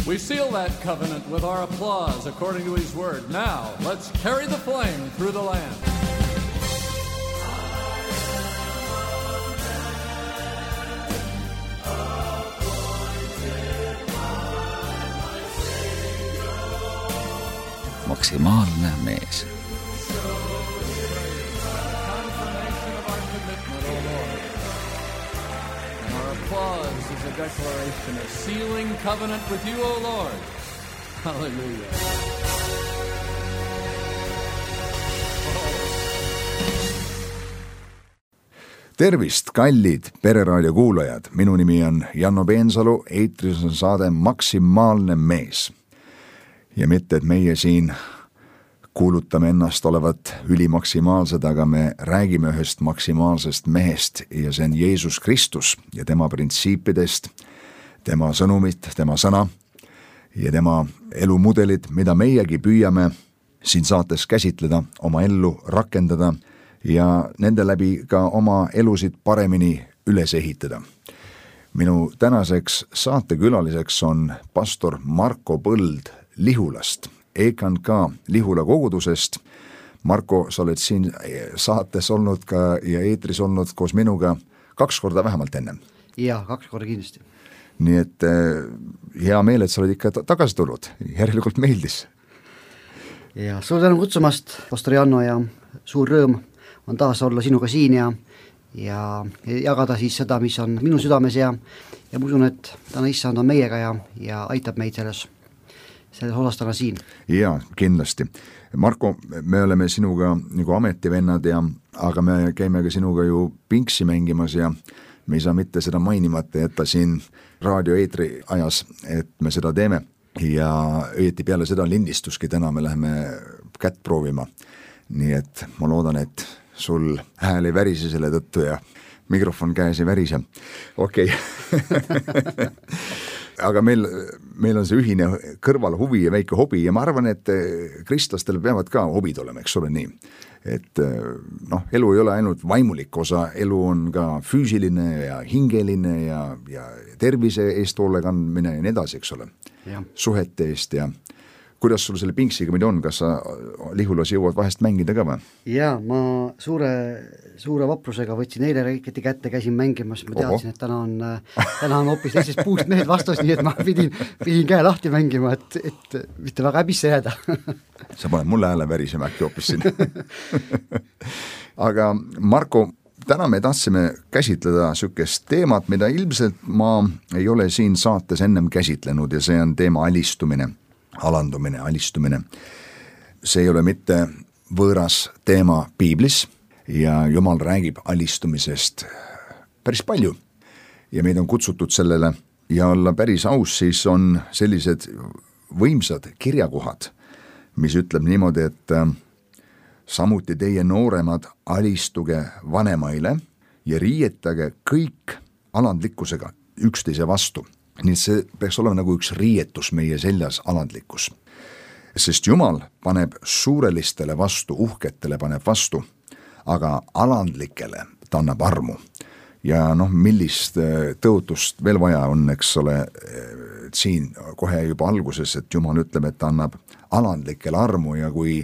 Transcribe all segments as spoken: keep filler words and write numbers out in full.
We seal that covenant with our applause according to his word. Now, let's carry the flame through the land. Maksimaalne mees. Applause is a declaration, a sealing covenant with you, O Lord. Hallelujah. Tervist, kallid Pereraadio kuulajad. Minu nimi on Janno Peensalu, eetris on saade Maksimaalne mees. Ja mitte, et meie siin kuulutame ennast olevat ülimaksimaalsed, aga me räägime ühest maksimaalsest mehest ja see on Jeesus Kristus ja tema printsiipidest, tema sõnumit, tema sõna ja tema elumudelid, mida meiegi püüame siin saates käsitleda, oma ellu rakendada ja nende läbi ka oma elusid paremini üles ehitada. Minu tänaseks saatekülaliseks on pastor Marko Põld Lihulast, E K N K Lihula kogudusest. Marko, sa oled siin saates olnud ka ja eetris olnud koos minuga kaks korda vähemalt enne. Jaa, kaks korda kindlasti. Nii et hea meel, et sa oled ikka tagasi tulnud. Järelikult meeldis. Ja suur tänu kutsumast, pastor Janno, ja suur rõõm on taas olla sinuga siin ja, ja jagada siis seda, mis on minu südames ja, ja ma usun, et täna issand on meiega ja, ja aitab meid selles selles olastana siin. Jaa, kindlasti. Marko, me oleme sinuga nagu ametivennad, ja, aga me käime ka sinuga ju pinksi mängimas ja me ei saa mitte seda mainimata jätta siin raadioeetri ajas, et me seda teeme. Ja õieti peale seda lindistuski täna me läheme kätt proovima. Nii et ma loodan, et sul hääl ei värise selle tõttu ja mikrofon käes ei värise. Okei. Okay. Aga meil, meil on see ühine kõrvalhuvi ja väike hobi ja ma arvan, et kristlastel peavad ka hobid olema, eks ole nii. Et noh, elu ei ole ainult vaimulik osa, elu on ka füüsiline ja hingeline ja, ja tervise eest hoole kandmine ja nii edasi, eks ole. Ja. Suhete eest ja kuidas sul selle pinksiga mida on, kas sa Lihulas jõuad vahest mängida ka või? Jaa, ma suure, suure vaprusega võtsin eile reiketi kätte, käisin mängimas, ma teadsin, et täna on, täna on hoopis teisest puust mehed vastus, nii et ma pidin, pidin käe lahti mängima, et, et mitte väga häbisse jääda. Sa paned mulle hääle värisema äkki hoopis siin. Aga Marko, täna me tahtsime käsitleda sükest teemat, mida ilmselt ma ei ole siin saates ennem käsitlenud ja see on teema alistumine. Alandumine, alistumine. See ei ole mitte võõras teema piiblis ja Jumal räägib alistumisest päris palju ja meid on kutsutud sellele ja olla päris aus, siis on sellised võimsad kirjakohad, mis ütleb niimoodi, et samuti teie nooremad alistuge vanemaile ja riietage kõik alandlikkusega üksteise vastu. Nii et see peaks olema nagu üks riietus meie seljas alandlikkus. Sest Jumal paneb suurelistele vastu, uhketele paneb vastu, aga alandlikele ta annab armu. Ja noh, millist tõotust veel vaja on, eks ole, siin kohe juba alguses, et Jumal ütleb, et ta annab alandlikele armu ja kui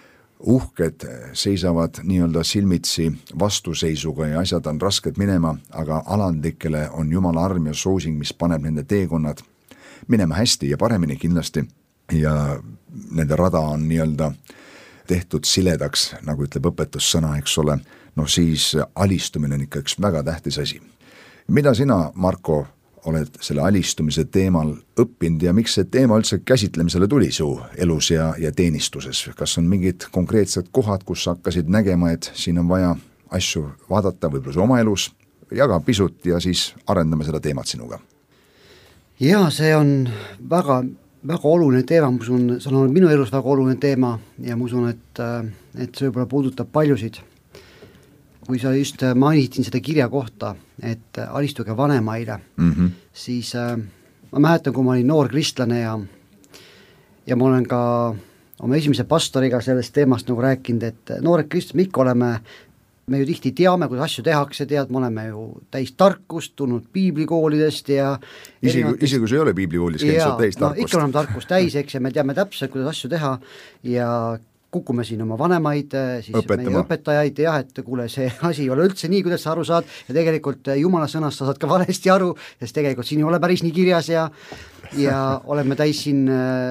uhked seisavad nii-öelda silmitsi vastuseisuga ja asjad on rasked minema, aga alandlikele on Jumala arm ja soosing, mis paneb nende teekonnad minema hästi ja paremini kindlasti ja nende rada on nii-öelda tehtud siledaks, nagu ütleb õpetussõna, eks ole, no siis alistumine on ikka üks väga tähtis asi. Mida sina, Marko, oled selle alistumise teemal õppinud ja miks see teema üldse käsitlemisele tuli su elus ja, ja teenistuses? Kas on mingid konkreetsed kohad, kus sa hakkasid nägema, et siin on vaja asju vaadata võib-olla su oma elus? Jaga pisut ja siis arendame seda teemat sinuga. Jaa, see on väga, väga oluline teema, ma usun, see on minu elus väga oluline teema ja ma usun, et, et see võib-olla puudutab paljusid. Kui sa just mainitin seda kirja kohta, et alistuge vanemaile, mm-hmm. siis äh, ma mäletan, kui ma olin noor kristlane ja, ja ma olen ka oma esimese pastoriga sellest teemast nagu rääkinud, et noored kristlased, me ikka oleme me ju tihti teame, kuidas asju tehakse, tead, me oleme ju täis tarkust, tulnud piiblikoolidest ja isegi, erinevatest... isegi kui see ei ole piiblikoolis, käib seal täis tarkust. No, ikka oleme tarkust täis, eks, ja me teame täpselt, kuidas asju teha ja kukume siin oma vanemaid, siis Õpetama. meie õpetajaid, jah, et kuule, see asi ei ole üldse nii, kuidas sa aru saad, ja tegelikult Jumala sõnast sa saad ka valesti aru, sest tegelikult siin ei ole päris nii kirjas ja ja oleme täis siin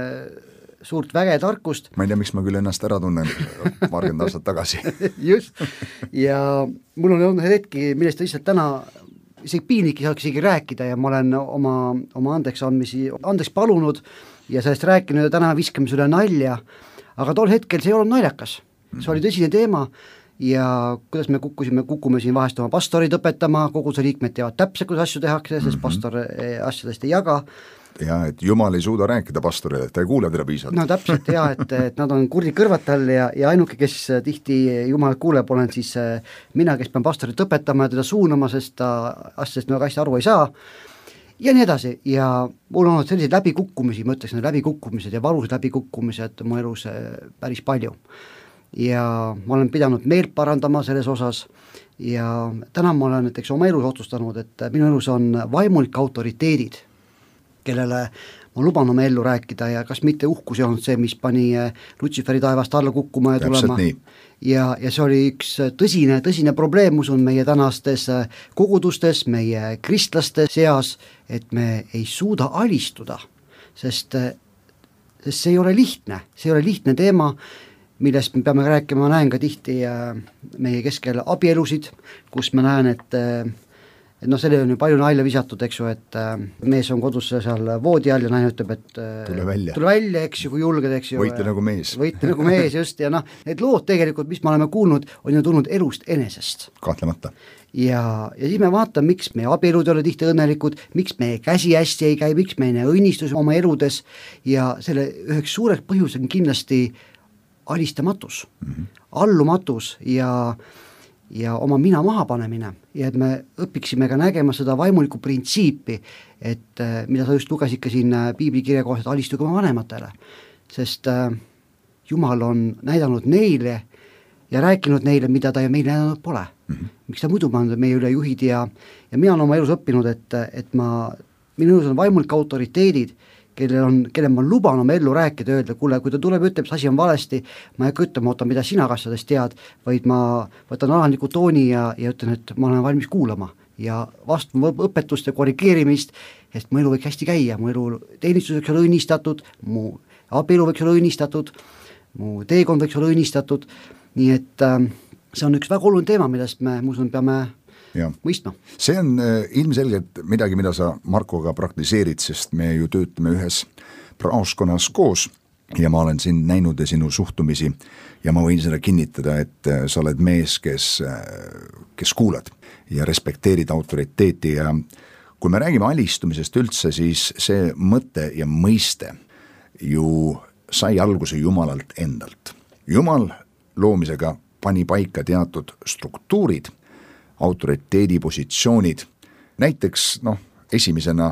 suurt väge tarkust. Ma ei tea, miks ma küll ennast ära tunnen paarkümmend aastat tagasi. Just, ja mul on olnud hetki, millest lihtsalt täna isegi piinlik ei saaks isegi rääkida ja ma olen oma, oma andeks andmisi, andeks palunud ja sellest rääkinud ja täna viskame sulle nalja, aga tol hetkel see ei olnud naljakas, see oli tõsine teema ja kuidas me kukkusime, kukume siin vahest oma pastorid õpetama, koguduse liikmed teavad täpselt, kuidas asju tehakse, sest pastor asjadest ei jaga. Ja et Jumal ei suuda rääkida pastorile, et ta ei kuule teda piisavalt. No täpselt jah, et, et nad on kurdi kõrvad tal ja, ja ainuke, kes tihti Jumal kuuleb, olen siis mina, kes pean pastorit õpetama ja teda suunama, sest ta asjadest väga hästi aru ei saa ja nii edasi ja mul on olnud selliseid läbikukkumisi, ma ütleks, need läbikukkumised ja valusad läbikukkumised mu elus päris palju ja ma olen pidanud meelt parandama selles osas ja täna ma olen näiteks oma elus otsustanud, et minu elus on vaimulik autoriteedid, kellele ma luban oma ellu rääkida ja kas mitte uhkus ei olnud see, mis pani Lutsiferi taevast alla kukkuma ja tulema. Ja, ja see oli üks tõsine, tõsine probleem, usun meie tänastes kogudustes, meie kristlaste seas, et me ei suuda alistuda, sest, sest see ei ole lihtne, see ei ole lihtne teema, millest me peame rääkima, ma näen ka tihti meie keskel abielusid, kus ma näen, et et noh, selle on ju palju nalja visatud, eks ju, et äh, mees on kodus seal voodi all ja naine ütleb, et äh, tule välja, tule välja, eks ju, kui julged, eks ju. Võitle nagu mees. Võitle nagu mees, just, ja noh, need lood tegelikult, mis me oleme kuulnud, on ju tulnud elust enesest. Kahtlemata. Ja, ja siis me vaatame, miks meie abielud ei ole tihti õnnelikud, miks meie käsi hästi ei käi, miks meie õnnistus oma eludes ja selle üheks suureks põhjus on kindlasti alistamatus, mm-hmm. allumatus ja ja oma mina maha panemine ja et me õpiksime ka nägema seda vaimulikku printsiipi, et mida sa just lugesid ka siin piiblikirja kohta, et alistuge oma vanematele, sest äh, Jumal on näidanud neile ja rääkinud neile, mida ta ja meile näidanud pole. Mm-hmm. Miks ta muidu pannud meie üle juhid ja, ja mina olen oma elus õppinud, et, et ma, minu elus on vaimulik autoriteedid, kelle on, kelle ma luban oma ellu rääkida, öelda, kuule, kui ta tuleb, ütleb, see asi on valesti, ma ei hakka ütlema, oota, mida sina asjadest tead, vaid ma võtan alandliku tooni ja, ja ütlen, et ma olen valmis kuulama ja vastu õpetust ja korrigeerimist, sest mu elu võiks hästi käia, mu elu teenistus võiks olla õnnistatud, mu abielu võiks olla õnnistatud, mu teekond võiks olla õnnistatud, nii et äh, see on üks väga oluline teema, millest me, ma usun, peame ja. mõistma. See on äh, ilmselgelt midagi, mida sa Markoga praktiseerid, sest me ju töötame ühes praoskonnas koos ja ma olen sind näinud ja sinu suhtumisi ja ma võin seda kinnitada, et äh, sa oled mees, kes, äh, kes kuulad ja respekteerid autoriteeti ja kui me räägime alistumisest üldse, siis see mõte ja mõiste ju sai alguse Jumalalt endalt. Jumal loomisega pani paika teatud struktuurid, autoriteedi positsioonid, näiteks noh, esimesena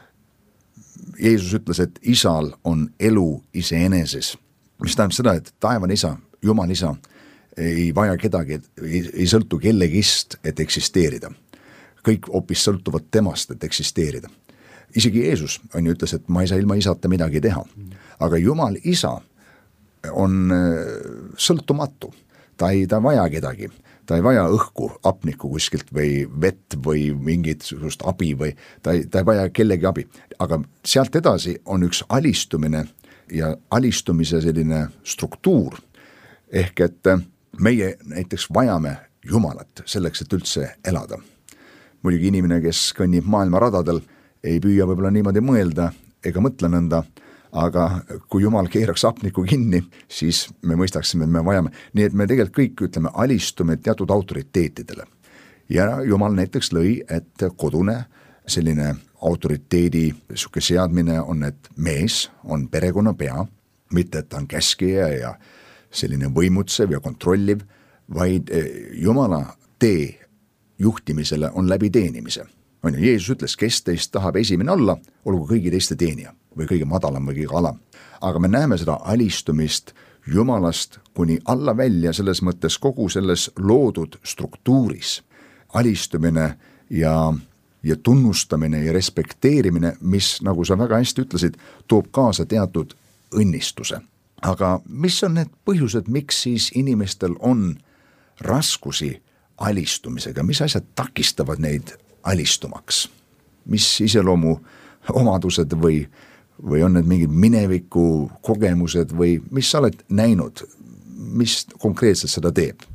Jeesus ütles, et isal on elu iseeneses, mis tähendab seda, et taevane isa, Jumal isa ei vaja kedagi, ei, ei sõltu kellegist, et eksisteerida. Kõik hoopis sõltuvad temast, et eksisteerida. Isegi Jeesus on ju ütles, et ma ei saa ilma isata midagi teha, aga Jumal isa on sõltumatu, ta ei ta vaja kedagi. Ta ei vaja õhku, apnikku kuskilt või vett või mingit abi või ta ei, ta ei vaja kellegi abi. Aga sealt edasi on üks alistumine ja alistumise selline struktuur. Ehk et meie näiteks vajame Jumalat selleks, et üldse elada. Muidugi inimene, kes kõnnib maailma radadel, ei püüa võib-olla niimoodi mõelda ega mõtle nõnda, aga kui Jumal keeraks apniku kinni, siis me mõistaksime, et me vajame. Nii et me tegelikult kõik ütleme, alistume teatud autoriteetidele. Ja Jumal näiteks lõi, et kodune selline autoriteedi suke seadmine on, et mees on perekonna pea, mitte et ta on käskija ja selline võimutsev ja kontrolliv, vaid Jumala tee juhtimisele on läbi teenimise. On ju, Jeesus ütles, kes teist tahab esimene olla, olgu kõigi teiste teenija või kõige madalam või kõige alam. Aga me näeme seda alistumist Jumalast kuni alla välja, selles mõttes kogu selles loodud struktuuris. Alistumine ja, ja tunnustamine ja respekteerimine, mis, nagu sa väga hästi ütlesid, toob kaasa teatud õnnistuse. Aga mis on need põhjused, miks siis inimestel on raskusi alistumisega, mis asjad takistavad neid alistumaks? Mis iseloomu omadused või, või on need mingid mineviku kogemused või mis sa oled näinud, mis konkreetselt seda teeb?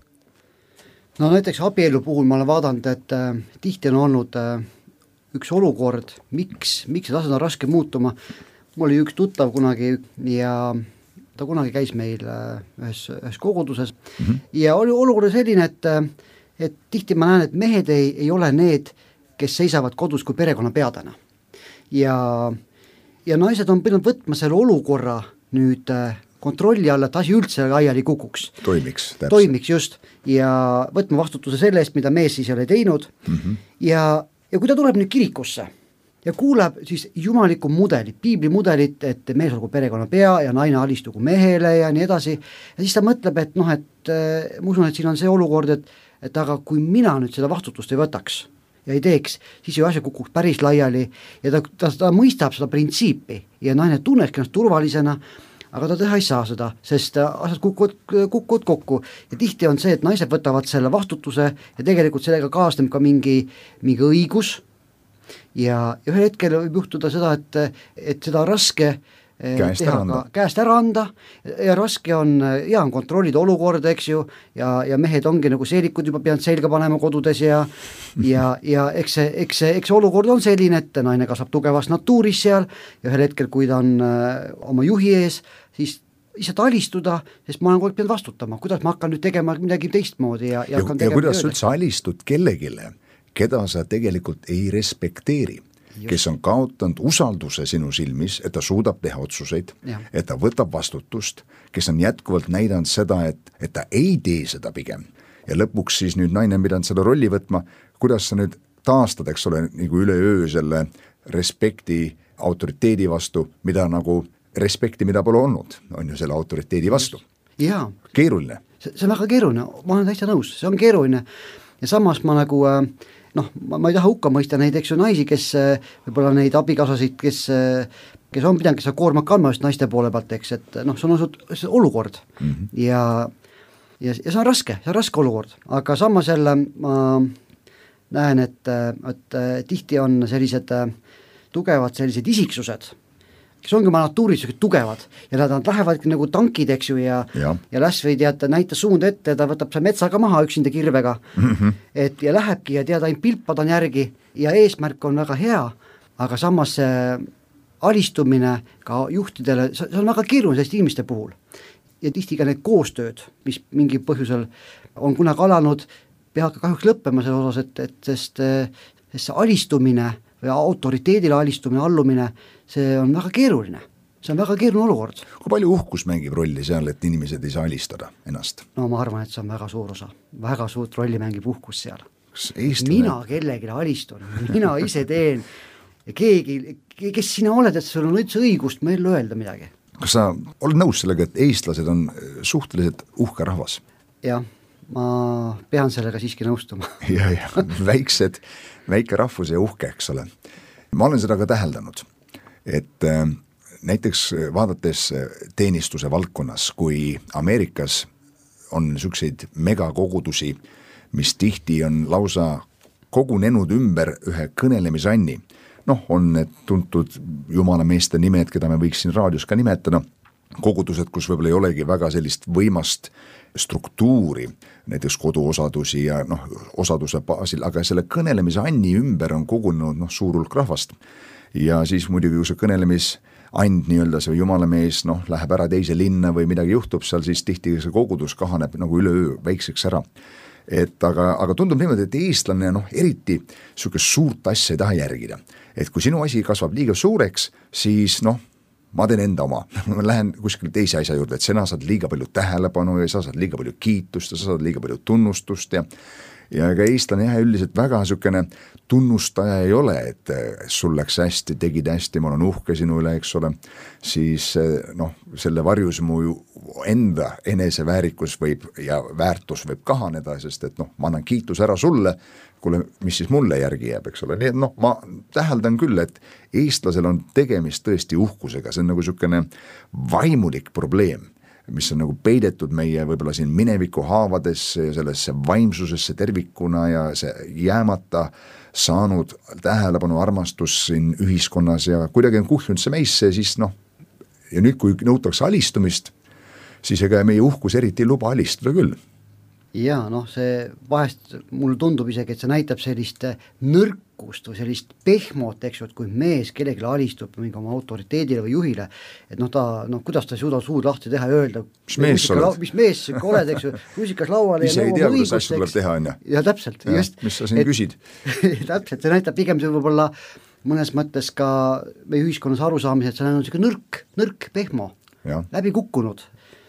No näiteks abielu puhul ma olen vaadanud, et äh, tihti on olnud äh, üks olukord, miks, miks need asjad on raske muutuma. Mul oli üks tuttav kunagi ja ta kunagi käis meil äh, ühes, ühes koguduses mm-hmm. ja oli olukord selline, et, et tihti ma näen, et mehed ei, ei ole need, kes seisavad kodus kui perekonna peadena. Ja, ja naised on pidanud võtma selle olukorra nüüd kontrolli alla, et asi üldse laiali kukuks. Toimiks. Täpselt. Toimiks just ja võtma vastutuse selle eest, mida mees siis ei ole teinud mm-hmm. ja, ja kui ta tuleb nüüd kirikusse ja kuuleb siis jumaliku mudelit, piibli mudelit, et mees olgu perekonna pea ja naine alistugu mehele ja nii edasi ja siis ta mõtleb, et noh, et äh, ma usun, et siin on see olukord, et, et aga kui mina nüüd seda vastutust ei võtaks ja ei teeks, siis ju asja kukuks päris laiali ja ta, ta, ta mõistab seda printsiipi ja naine tunneski ennast turvalisena, aga ta teha ei saa seda, sest asjad kukuvad, kukuvad kokku ja tihti on see, et naised võtavad selle vastutuse ja tegelikult sellega kaasneb ka mingi, mingi õigus ja ühel hetkel võib juhtuda seda, et, et seda raske käest ära anda. käest ära anda ja raske on, ja on kontrollida olukorda, eks ju, ja, ja mehed ongi nagu seelikud juba peanud selga panema kodudes ja ja, ja eks see, eks see, eks see olukord on selline, et naine kasvab tugevas natuuris seal ja ühel hetkel, kui ta on äh, oma juhi ees, siis lihtsalt alistuda, sest ma olen kogu aeg pidanud vastutama, kuidas ma hakkan nüüd tegema midagi teistmoodi ja, ja, ja, ja kuidas sa üldse alistud kellegile, keda sa tegelikult ei respekteeri. Just. Kes on kaotanud usalduse sinu silmis, et ta suudab teha otsuseid, ja. Et ta võtab vastutust, kes on jätkuvalt näidanud seda, et, et ta ei tee seda pigem. Ja lõpuks siis nüüd naine on pidanud selle rolli võtma, kuidas sa nüüd taastad, eks ole, nagu üle öö selle respekti autoriteedi vastu, mida nagu respekti, mida pole olnud, on ju selle autoriteedi vastu. Jaa. Keeruline. See, see on väga keeruline, ma olen täitsa nõus, see on keeruline ja samas ma nagu äh, noh, ma, ma ei taha hukka mõista neid, eks ju, naisi, kes võib-olla neid abikaasasid, kes, kes on pidanud, kes on koorma kandma just naiste poole pealt, eks, et noh, see on olnud olukord mm-hmm. ja, ja, ja see on raske, see on raske olukord, aga samas jälle ma näen, et, et tihti on sellised tugevad sellised isiksused, kes ongi oma natuuris tugevad ja nad, nad lähevad nagu tankid, eks ju, ja, ja. ja läs või tead, näita suund ette, ta võtab see metsaga maha üksinda kirvega mm-hmm. et ja lähebki ja tead, ainult pilpad on järgi ja eesmärk on väga hea, aga samas see alistumine ka juhtidele, see on väga keeruline selliste inimeste puhul ja tihti ka need koostööd, mis mingi põhjusel on kunagi alanud, peab kahjuks lõppema selle osas, et, et sest, sest see alistumine või autoriteedile alistumine, allumine, see on väga keeruline, see on väga keeruline olukord. Kui palju uhkus mängib rolli seal, et inimesed ei saa alistada ennast? No ma arvan, et see on väga suur osa, väga suurt rolli mängib uhkus seal. Eestlane... Mina kellelegi alistun, mina ise teen ja keegi, kes sina oled, et sul on üldse õigust meil öelda midagi. Kas sa oled nõus sellega, et eestlased on suhteliselt uhke rahvas? Jah, ma pean sellega siiski nõustuma. ja, ja, väiksed, väike rahvus ja uhke, eks ole. Ma olen seda ka täheldanud, et äh, näiteks vaadates teenistuse valdkonnas, kui Ameerikas on niisuguseid megakogudusi, mis tihti on lausa kogunenud ümber ühe kõnelemisanni, noh, on need tuntud jumalameeste nimed, keda me võiks siin raadios ka nimetada, kogudused, kus võib-olla ei olegi väga sellist võimast struktuuri, näiteks koduosadusi ja noh, osaduse baasil, aga selle kõnelemise anni ümber on kogunenud noh, suur hulk rahvast. Ja siis muidugi, kui see kõnelemis and nii-öelda see jumalamees noh, läheb ära teise linna või midagi juhtub seal, siis tihti see kogudus kahaneb nagu üleöö väikseks ära. Et aga, aga tundub niimoodi, et eestlane noh, eriti niisugust suurt asja ei taha järgida. Et kui sinu asi kasvab liiga suureks, siis noh, ma teen enda oma, ma lähen kuskil teise asja juurde, et sina saad liiga palju tähelepanu ja sa saad liiga palju kiitust ja sa saad liiga palju tunnustust ja ja ega eestlane jah üldiselt väga niisugune tunnustaja ei ole, et sul läks hästi, tegid hästi, ma olen uhke sinu üle, eks ole, siis noh, selle varjus mu enda eneseväärikus võib ja väärtus võib kahaneda, sest et noh, ma annan kiitus ära sulle, kuule, mis siis mulle järgi jääb, eks ole, nii et noh, ma täheldan küll, et eestlasel on tegemist tõesti uhkusega, see on nagu niisugune vaimulik probleem, mis on nagu peidetud meie võib-olla siin mineviku haavadesse ja sellesse vaimsusesse tervikuna ja see jäämata saanud tähelepanu armastus siin ühiskonnas ja kuidagi on kuhjunud see meisse, siis noh, ja nüüd kui nõutakse alistumist, siis ega meie uhkus eriti ei luba alistuda küll. Jaa, noh, see vahest mulle tundub isegi, et see näitab sellist nõrkust või sellist pehmot, eks ju, et kui mees kellelegi alistub mingi oma autoriteedile või juhile, et noh, ta, noh, kuidas ta ei suuda suud lahti teha ja öelda, mis mees sa oled, mis mees sa oled, eks ju, rusikas lauale ise ei tea, kuidas asju tuleb teha, on ju. Ja täpselt, ja, just. Mis sa siin et, küsid? Täpselt, see näitab pigem see võib-olla mõnes mõttes ka meie ühiskonnas arusaamise, et see on niisugune nõrk, nõrk, pehmo, läbi kukkunud.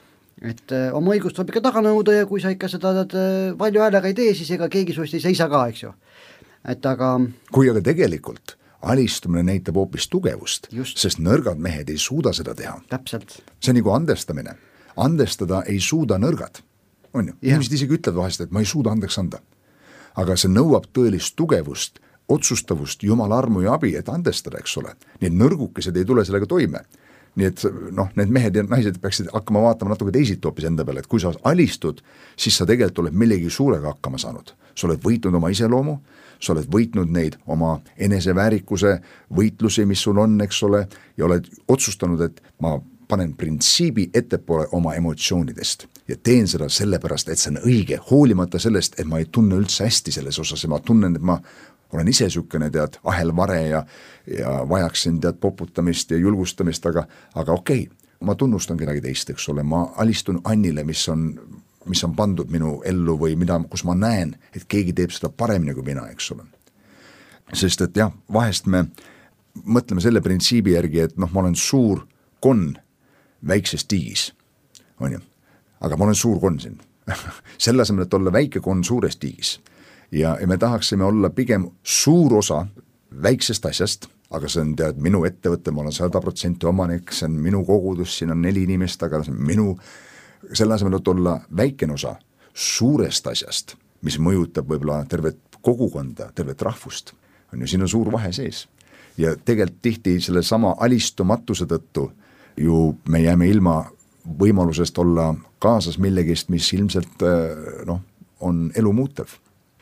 Et öö, oma õigust võib ikka taga nõuda ja kui sa ikka seda valju häälega ei tee, siis ega keegi suust ei seisa ka, eks ju. Et aga kui aga tegelikult alistumine näitab hoopis tugevust, just. Sest nõrgad mehed ei suuda seda teha. Täpselt. See on nagu andestamine. Andestada ei suuda nõrgad. On ju? Inimesed isegi ütlevad vahest, et ma ei suuda andeks anda. Aga see nõuab tõelist tugevust, otsustavust, Jumala armu ja abi, et andestada, eks ole. Need nõrgukesed ei tule sellega toime. Nii et noh, need mehed ja naised peaksid hakkama vaatama natuke teisilt hoopis enda peale, et kui sa alistud, siis sa tegelikult oled millegi suurega hakkama saanud. Sa oled võitnud oma iseloomu, sa oled võitnud neid oma eneseväärikuse võitlusi, mis sul on, eks ole, ja oled otsustanud, et ma panen printsiibi ettepoole oma emotsioonidest ja teen seda sellepärast, et see on õige, hoolimata sellest, et ma ei tunne üldse hästi selles osas ja ma tunnen, et ma olen ise sükene, tead, ahelvare ja, ja vajaksin, tead, poputamist ja julgustamist, aga, aga okei, ma tunnustan kedagi teist, eks ole, ma alistun Annile, mis on, mis on pandud minu ellu või mida, kus ma näen, et keegi teeb seda paremini kui mina, eks ole. Sest et jah, vahest me mõtleme selle printsiibi järgi, et noh, ma olen suur konn väikses tiigis, on ju, aga ma olen suur konn siin. Selle asemel, et olla väike konn suures tiigis. Ja, ja me tahaksime olla pigem suur osa väiksest asjast, aga see on tead minu ettevõtte, ma olen sada protsenti omanik, see on minu kogudus, siin on neli inimest, aga see on minu, selle asemel, et olla väikene osa suurest asjast, mis mõjutab võib-olla tervet kogukonda, tervet rahvust, on ju, siin on suur vahe sees. Ja tegelikult tihti selle sama alistumatuse tõttu ju me jääme ilma võimalusest olla kaasas millegist, mis ilmselt noh, on elu muutev.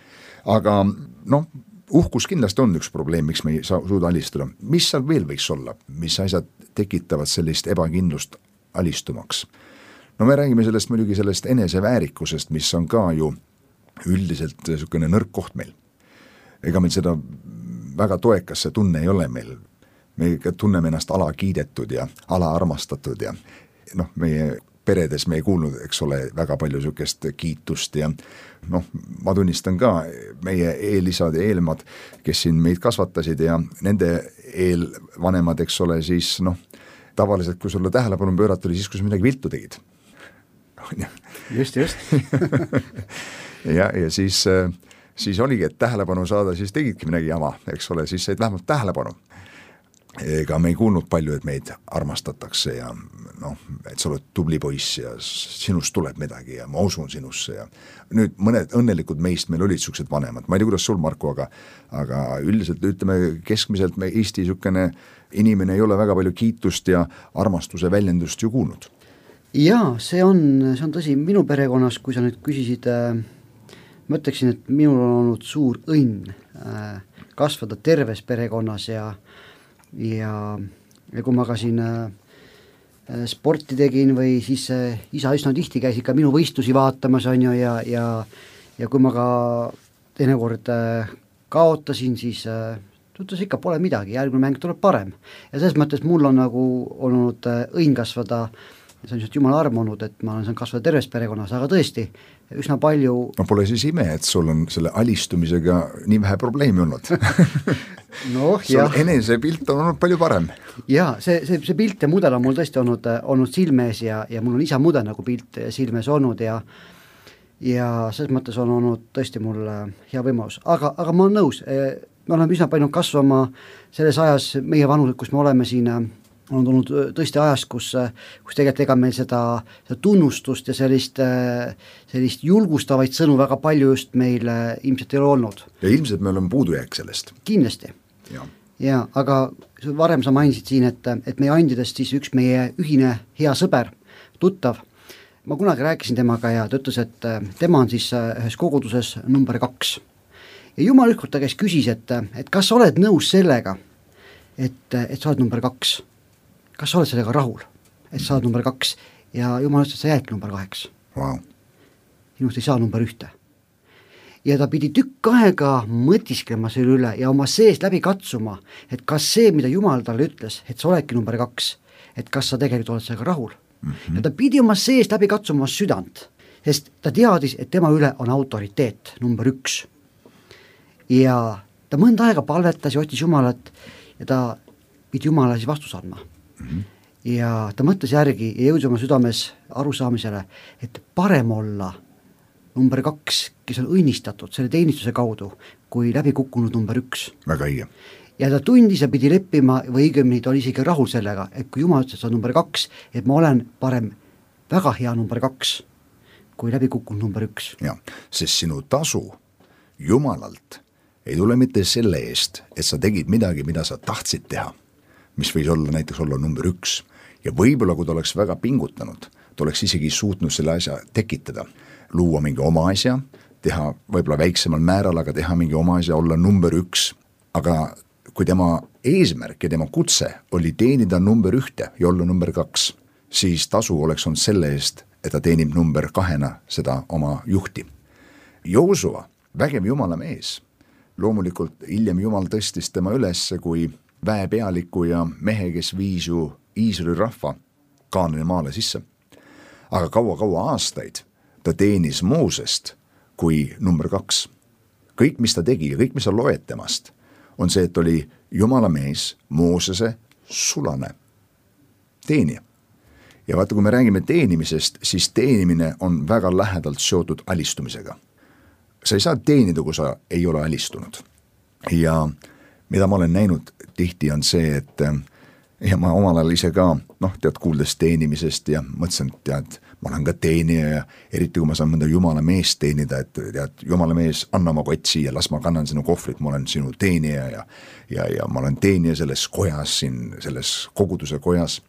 Aga noh, uhkus kindlasti on üks probleem, miks me ei saa suuda alistada. Mis seal veel võiks olla? Mis asjad tekitavad sellist ebakindlust alistumaks? No me räägime sellest muidugi sellest eneseväärikusest, mis on ka ju üldiselt niisugune nõrk koht meil. Ega meil seda väga toekas see tunne ei ole meil. Me tunneme ennast alakiidetud ja alaarmastatud ja noh, meie peredes me ei kuulnud, eks ole, väga palju niisugust kiitust ja noh, ma tunnistan ka meie eelisad ja eelmad, kes siin meid kasvatasid ja nende eelvanemad, eks ole, siis noh, tavaliselt kui sulle tähelepanu pöörata oli siis, kui sa midagi viltu tegid. Just, just. ja, ja siis, siis oligi, et tähelepanu saada, siis tegidki midagi jama, eks ole, siis said vähemalt tähelepanu. Ega me ei kuulnud palju, et meid armastatakse ja noh, et sa oled tubli poiss ja sinust tuleb midagi ja ma usun sinusse ja nüüd mõned õnnelikud meist meil olid niisugused vanemad, ma ei tea, kuidas sul, Marko, aga, aga üldiselt ütleme keskmiselt me Eesti niisugune inimene ei ole väga palju kiitust ja armastuse väljendust ju kuulnud. Jaa, see on, see on tõsi, minu perekonnas, kui sa nüüd küsisid, äh, ma ütleksin, et minul on olnud suur õnn äh, kasvada terves perekonnas ja ja, ja kui ma ka siin äh, sporti tegin või siis äh, isa üsna tihti käis ikka minu võistlusi vaatamas on ju ja, ja, ja kui ma ka teinekord äh, kaotasin, siis äh, tutvus ikka pole midagi, järgmine mäng tuleb parem. Ja selles mõttes mul on nagu olnud äh, õnn kasvada, see on just jumala armunud, et ma olen saanud kasvada terves perekonnas, aga tõesti, üsna palju no pole siis ime, et sul on selle alistumisega nii vähe probleemi olnud. no, sul enese pilt on olnud palju parem. Jaa, see, see, see pilt ja mudel on mul tõesti olnud, olnud silmes ja, ja mul on isa mudel nagu pilt silmes olnud ja ja selles mõttes on olnud tõesti mul hea võimalus, aga, aga ma olen nõus, me oleme üsna palju kasvama selles ajas, meie vanused, kus me oleme siin, on tulnud tõesti ajast, kus, kus tegelikult ega meil seda, seda tunnustust ja sellist, sellist julgustavaid sõnu väga palju just meil ilmselt ei ole olnud. Ja ilmselt me oleme puudujääk sellest. Kindlasti. Ja, ja aga varem sa mainisid siin, et, et meie andidest siis üks meie ühine hea sõber, tuttav, ma kunagi rääkisin temaga ja ta ütles, et tema on siis ühes koguduses number kaks. Ja jumal ükskord ta käis küsis, et, et kas sa oled nõus sellega, et, et sa oled number kaks? Kas sa oled sellega rahul, et sa oled number kaks ja jumal ütles, et sa jäädki number kaheks. Wow. Sinust ei saa number ühte. Ja ta pidi tükk aega mõtisklema selle üle ja oma sees läbi katsuma, et kas see, mida jumal talle ütles, et sa oledki number kaks, et kas sa tegelikult oled sellega rahul. Mm-hmm. Ja ta pidi oma sees läbi katsuma südant, sest ta teadis, et tema üle on autoriteet, number üks. Ja ta mõnda aega palvetas ja otis jumalat ja ta pidi jumala siis vastus andma. Mm-hmm. Ja ta mõtles järgi ja jõudis oma südames arusaamisele, et parem olla number kaks, kes on õnnistatud selle teenistuse kaudu, kui läbi kukkunud number üks. Väga õige. Ja ta tundis ja pidi leppima või õigemini ta oli isegi rahul sellega, et kui jumal ütles, et sa on number kaks, et ma olen parem väga hea number kaks, kui läbi kukkunud number üks. Ja, sest sinu tasu jumalalt ei tule mitte selle eest, et sa tegid midagi, mida sa tahtsid teha, mis võis olla näiteks olla number üks. Ja võib-olla, kui ta oleks väga pingutanud, ta oleks isegi suutnud selle asja tekitada, luua mingi oma asja, teha võib-olla väiksemal määral, aga teha mingi oma asja, olla number üks. Aga kui tema eesmärk ja tema kutse oli teenida number ühte ja olla number kaks, siis tasu oleks olnud selle eest, et ta teenib number kahena seda oma juhti. Joosua, vägev jumala mees, loomulikult hiljem jumal tõstis tema üles kui väepealiku ja mehe, kes viis ju Iisraeli rahva Kaanani maale sisse. Aga kaua-kaua aastaid ta teenis Moosest kui number kaks. Kõik, mis ta tegi ja kõik, mis sa loed temast, on see, et oli jumala mees, Moosese sulane teenija. Ja vaata, kui me räägime teenimisest, siis teenimine on väga lähedalt seotud alistumisega. Sa ei saa teenida, kui sa ei ole alistunud. Ja mida ma olen näinud tihti on see, et ja ma omal ajal ise ka, noh, tead, kuuldes teenimisest ja mõtlesin, et tead, ma olen ka teenija ja eriti kui ma saan mõnda jumala meest teenida, et tead, jumala mees, anna oma kott siia, las ma kannan sinu kohvrit, ma olen sinu teenija ja, ja, ja ma olen teenija selles kojas siin, selles koguduse kojas.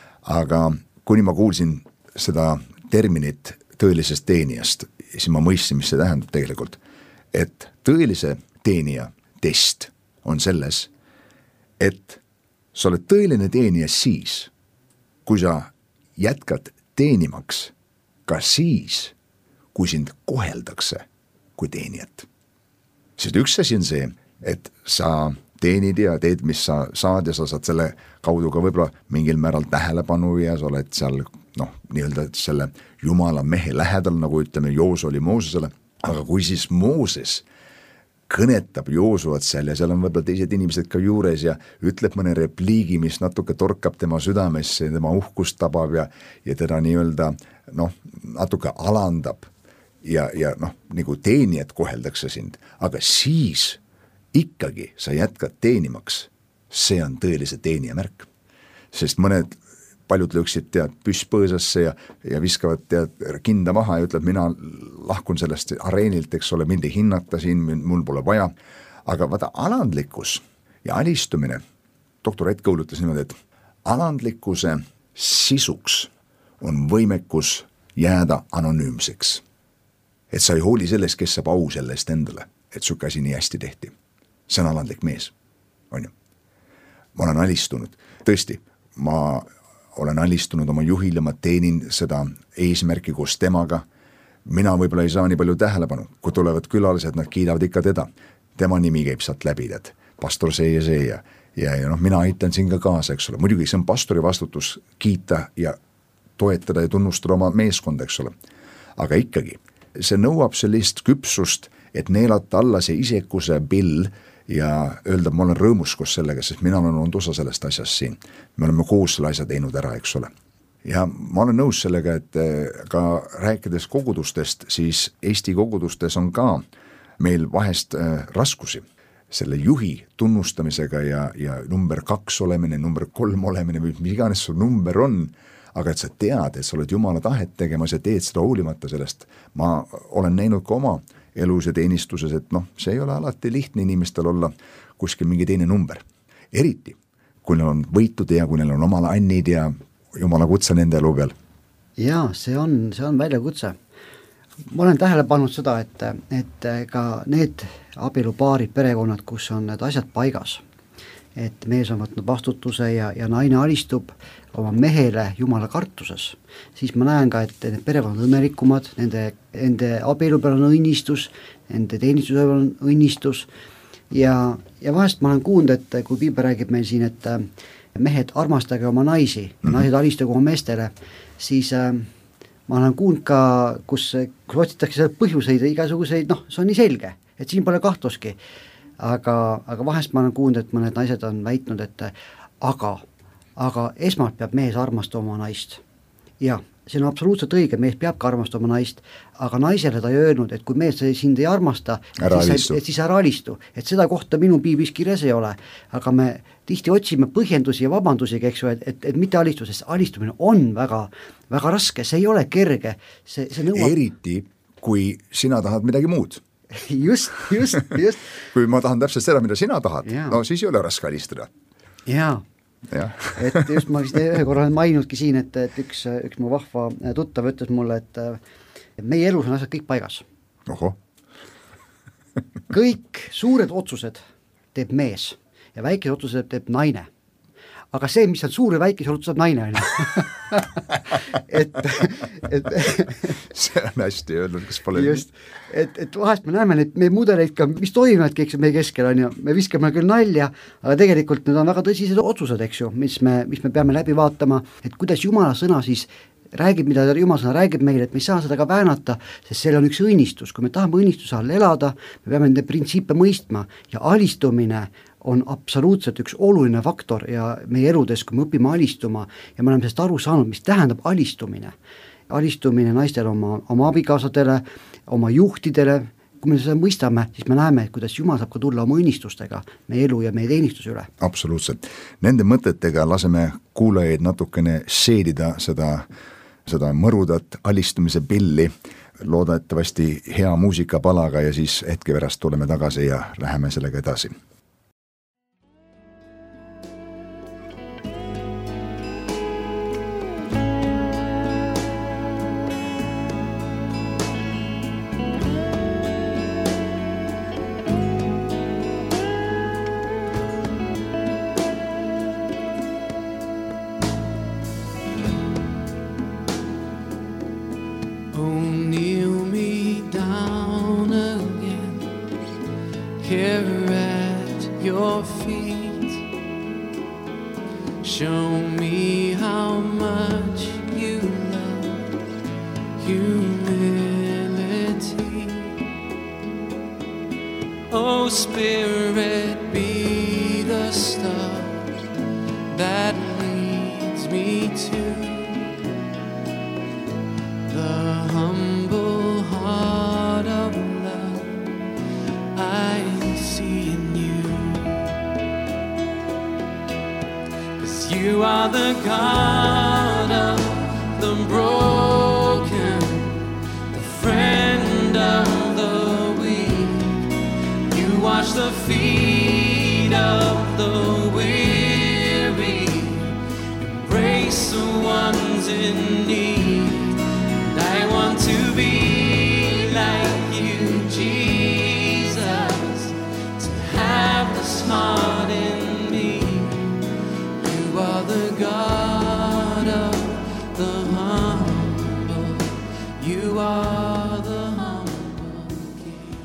Aga kuni ma kuulsin seda terminit tõelisest teenijast, siis ma mõistsin, mis see tähendab tegelikult, et tõelise teenija test on selles, et sa oled tõeline teenija siis, kui sa jätkad teenimaks ka siis, kui sind koheldakse kui teenijat. Sest üks asi on see, et sa teenid ja teed, mis sa saad ja sa saad selle kaudu ka võib-olla mingil määral tähelepanu ja sa oled seal, noh, nii-öelda selle jumala mehe lähedal, nagu ütleme, Joos oli Moosesele, aga kui siis Mooses kõnetab Joosuat seal ja seal on võib-olla teised inimesed ka juures ja ütleb mõne repliigi, mis natuke torkab tema südamesse ja tema uhkust tabab ja, ja teda nii-öelda noh, natuke alandab ja, ja noh, nagu teenijad koheldakse sind, aga siis ikkagi sa jätkad teenimaks, see on tõelise teenija märk. Sest mõned paljud lõksid tead püspõõsasse ja, ja viskavad tead kinda maha ja ütleb, mina lahkun sellest areenilt, eks ole, mind ei hinnata siin, mul pole vaja. Aga vaata, alandlikkus ja alistumine, doktor Ed Kõul ütles niimoodi, et alandlikkuse sisuks on võimekus jääda anonüümseks. Et sa ei hooli sellest, kes saab au sellest endale, et su käsi nii hästi tehti. See on alandlik mees, on ju. Ma olen alistunud, tõesti, ma olen alistunud oma juhile, ma teenin seda eesmärki koos temaga. Mina võib-olla ei saa nii palju tähelepanu, kui tulevad külalised, nad kiidavad ikka teda. Tema nimi käib sealt läbi, tead, pastor see ja see ja, ja, ja noh, mina aitan siin ka kaasa, eks ole. Muidugi see on pastori vastutus kiita ja toetada ja tunnustada oma meeskonda, eks ole. Aga ikkagi, see nõuab sellist küpsust, et neelata alla see isekuse pill ja öelda, ma olen rõõmus koos sellega, sest mina olen olnud osa sellest asjast siin. Me oleme koos selle asja teinud ära, eks ole. ja ma olen nõus sellega, et ka rääkides kogudustest, siis Eesti kogudustes on ka meil vahest raskusi selle juhi tunnustamisega ja, ja number kaks olemine, number kolm olemine või mis iganes su number on, aga et sa tead, et sa oled Jumala tahet tegemas ja teed seda hoolimata sellest. Ma olen näinud ka oma elus ja teenistuses, et noh, see ei ole alati lihtne inimestel olla kuskil mingi teine number. Eriti, kui neil on võitud ja kui neil on omal annid ja Jumala kutse nende elu peal. Jaa, see on, see on väljakutse. Ma olen tähele pannud seda, et, et ka need abielupaarid, perekonnad, kus on need asjad paigas, et mees on võtnud vastutuse ja, ja naine alistub oma mehele Jumala kartuses, siis ma näen ka, et need perekonnad on õnnelikumad, nende, nende abielu peal on õnnistus, nende teenistuse peal on õnnistus ja, ja vahest ma olen kuulnud, et kui Piibel räägib meil siin, et mehed armastage oma naisi, naised alistagu oma meestele, siis äh, ma olen kuulnud ka, kus, kus otsitakse seal põhjuseid ja igasuguseid, noh, see on nii selge, et siin pole kahtluski. Aga, aga vahest ma olen kuulnud, et mõned naised on väitnud, et aga, aga esmalt peab mees armastama oma naist. Ja see on absoluutselt õige, mees peab ka armastama naist, aga naisele ta ei öelnud, et kui mees sind ei armasta, siis, et siis ära alistu. Et seda kohta minu piiblis kirjas ei ole, aga me tihti otsime põhjendusi ja vabandusi, eks ju, et, et, et mitte alistus, sest alistumine on väga, väga raske, see ei ole kerge. See, see nõuab... Eriti, kui sina tahad midagi muud. Just, just, just. Kui ma tahan täpselt seda, mida sina tahad, ja. No siis ei ole raske alistada. Jaa. Ja. et just ma vist ühe korra olen mainudki siin, et, et üks, üks mu vahva tuttav ütles mulle, et meie elus on asjad kõik paigas. Oho. Kõik suured otsused teeb mees ja väikesed otsused teeb naine. Aga see, mis on suur ja väikese otsustab naine, on et, et see on hästi öelnud, kas pole just, et, et vahest me näeme neid meie mudeleid ka, mis toimivadki, eks meie keskel on ju, me viskame küll nalja, aga tegelikult need on väga tõsised otsused, eks ju, mis me, mis me peame läbi vaatama, et kuidas Jumala sõna siis räägib, mida Jumala sõna räägib meile, et me ei saa seda ka väänata, sest seal on üks õnnistus, kui me tahame õnnistuse all elada, me peame nende printsiipe mõistma ja alistumine on absoluutselt üks oluline faktor ja meie eludes, kui me õpime alistuma ja me oleme sellest aru saanud, mis tähendab alistumine. Alistumine naistel oma, oma abikaasadele, oma juhtidele, kui me seda mõistame, siis me näeme, kuidas Jumal saab ka tulla oma õnnistustega meie elu ja meie teenistuse üle. Absoluutselt. Nende mõtetega laseme kuulajaid natukene seedida seda, seda mõrudat alistumise pilli, loodetavasti hea muusikapalaga ja siis hetke pärast tuleme tagasi ja läheme sellega edasi. You are the God of the broken, the friend of the weak. You wash the feet of the weary, embrace the ones in need. And I want to be like you, Jesus, to have the smart in me. You are the God of the humble. You are the humble King.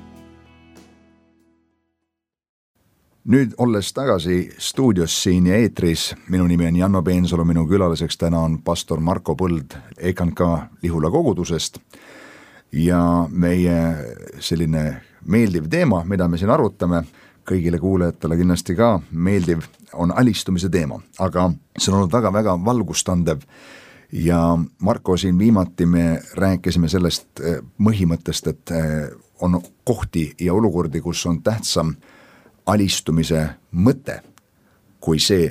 Nüüd olles tagasi stuudios siin ja eetris, minu nimi on Janno Peensalu, minu külaliseks täna on pastor Marko Põld E K N K Lihula kogudusest ja meie selline meeldiv teema, mida me siin arutame, kõigile kuulajatele kindlasti ka meeldiv, on alistumise teema, aga see on olnud väga-väga valgustandev ja Marko, siin viimati me rääkisime sellest põhimõttest, et on kohti ja olukordi, kus on tähtsam alistumise mõte kui see,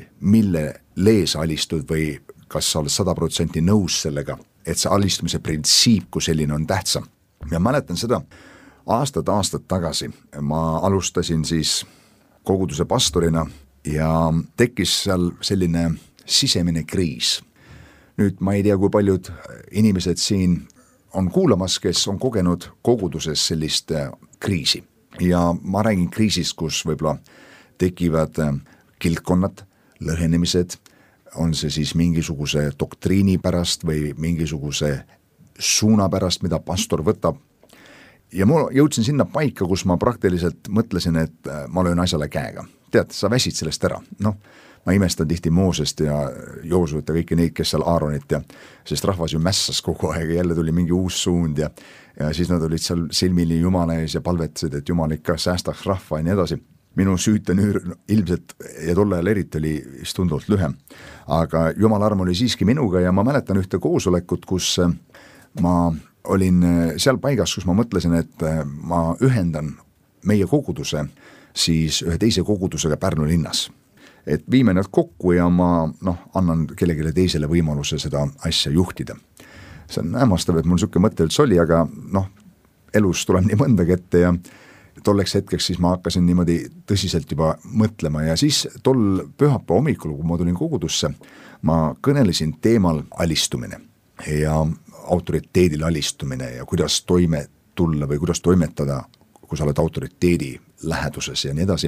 mille sa alistud või kas sa oled sada protsenti nõus sellega, et see alistumise printsiip kui selline on tähtsam. Ja mäletan seda aastad-aastad tagasi, ma alustasin siis koguduse pastorina ja tekkis seal selline sisemine kriis. Nüüd ma ei tea, kui paljud inimesed siin on kuulamas, kes on kogenud koguduses sellist kriisi. Ja ma räägin kriisist, kus võib-olla tekivad kildkonnad, lõhenemised, on see siis mingisuguse doktriini pärast või mingisuguse suuna pärast, mida pastor võtab. Ja ma jõudsin sinna paika, kus ma praktiliselt mõtlesin, et ma löön asjale käega. Tead, sa väsid sellest ära. Noh, ma imestan tihti Moosest ja Joosuet ja kõiki neid, kes seal Aaronit ja sest rahvas ju mässas kogu aeg ja jälle tuli mingi uus suund ja, ja siis nad olid seal silmili Jumala ees ja palvetasid, et Jumal ikka säästaks rahva ja nii edasi. Minu süütenüür ilmselt ja tol ajal eriti oli tunduvalt lühem. Aga Jumala arm oli siiski minuga ja ma mäletan ühte koosolekut, kus ma olin seal paigas, kus ma mõtlesin, et ma ühendan meie koguduse siis ühe teise kogudusega Pärnu linnas. Et viime nad kokku ja ma noh, annan kellegile teisele võimaluse seda asja juhtida. See on hämmastav, et mul niisugune mõte üldse oli, aga noh, elus tuleb nii mõndagi ette ja tolleks hetkeks siis ma hakkasin niimoodi tõsiselt juba mõtlema ja siis tol pühapäeva hommikul, kui ma tulin kogudusse, ma kõnelesin teemal alistumine ja autoriteedile alistumine ja kuidas toime tulla või kuidas toimetada, kui sa oled autoriteedi läheduses ja nii edasi.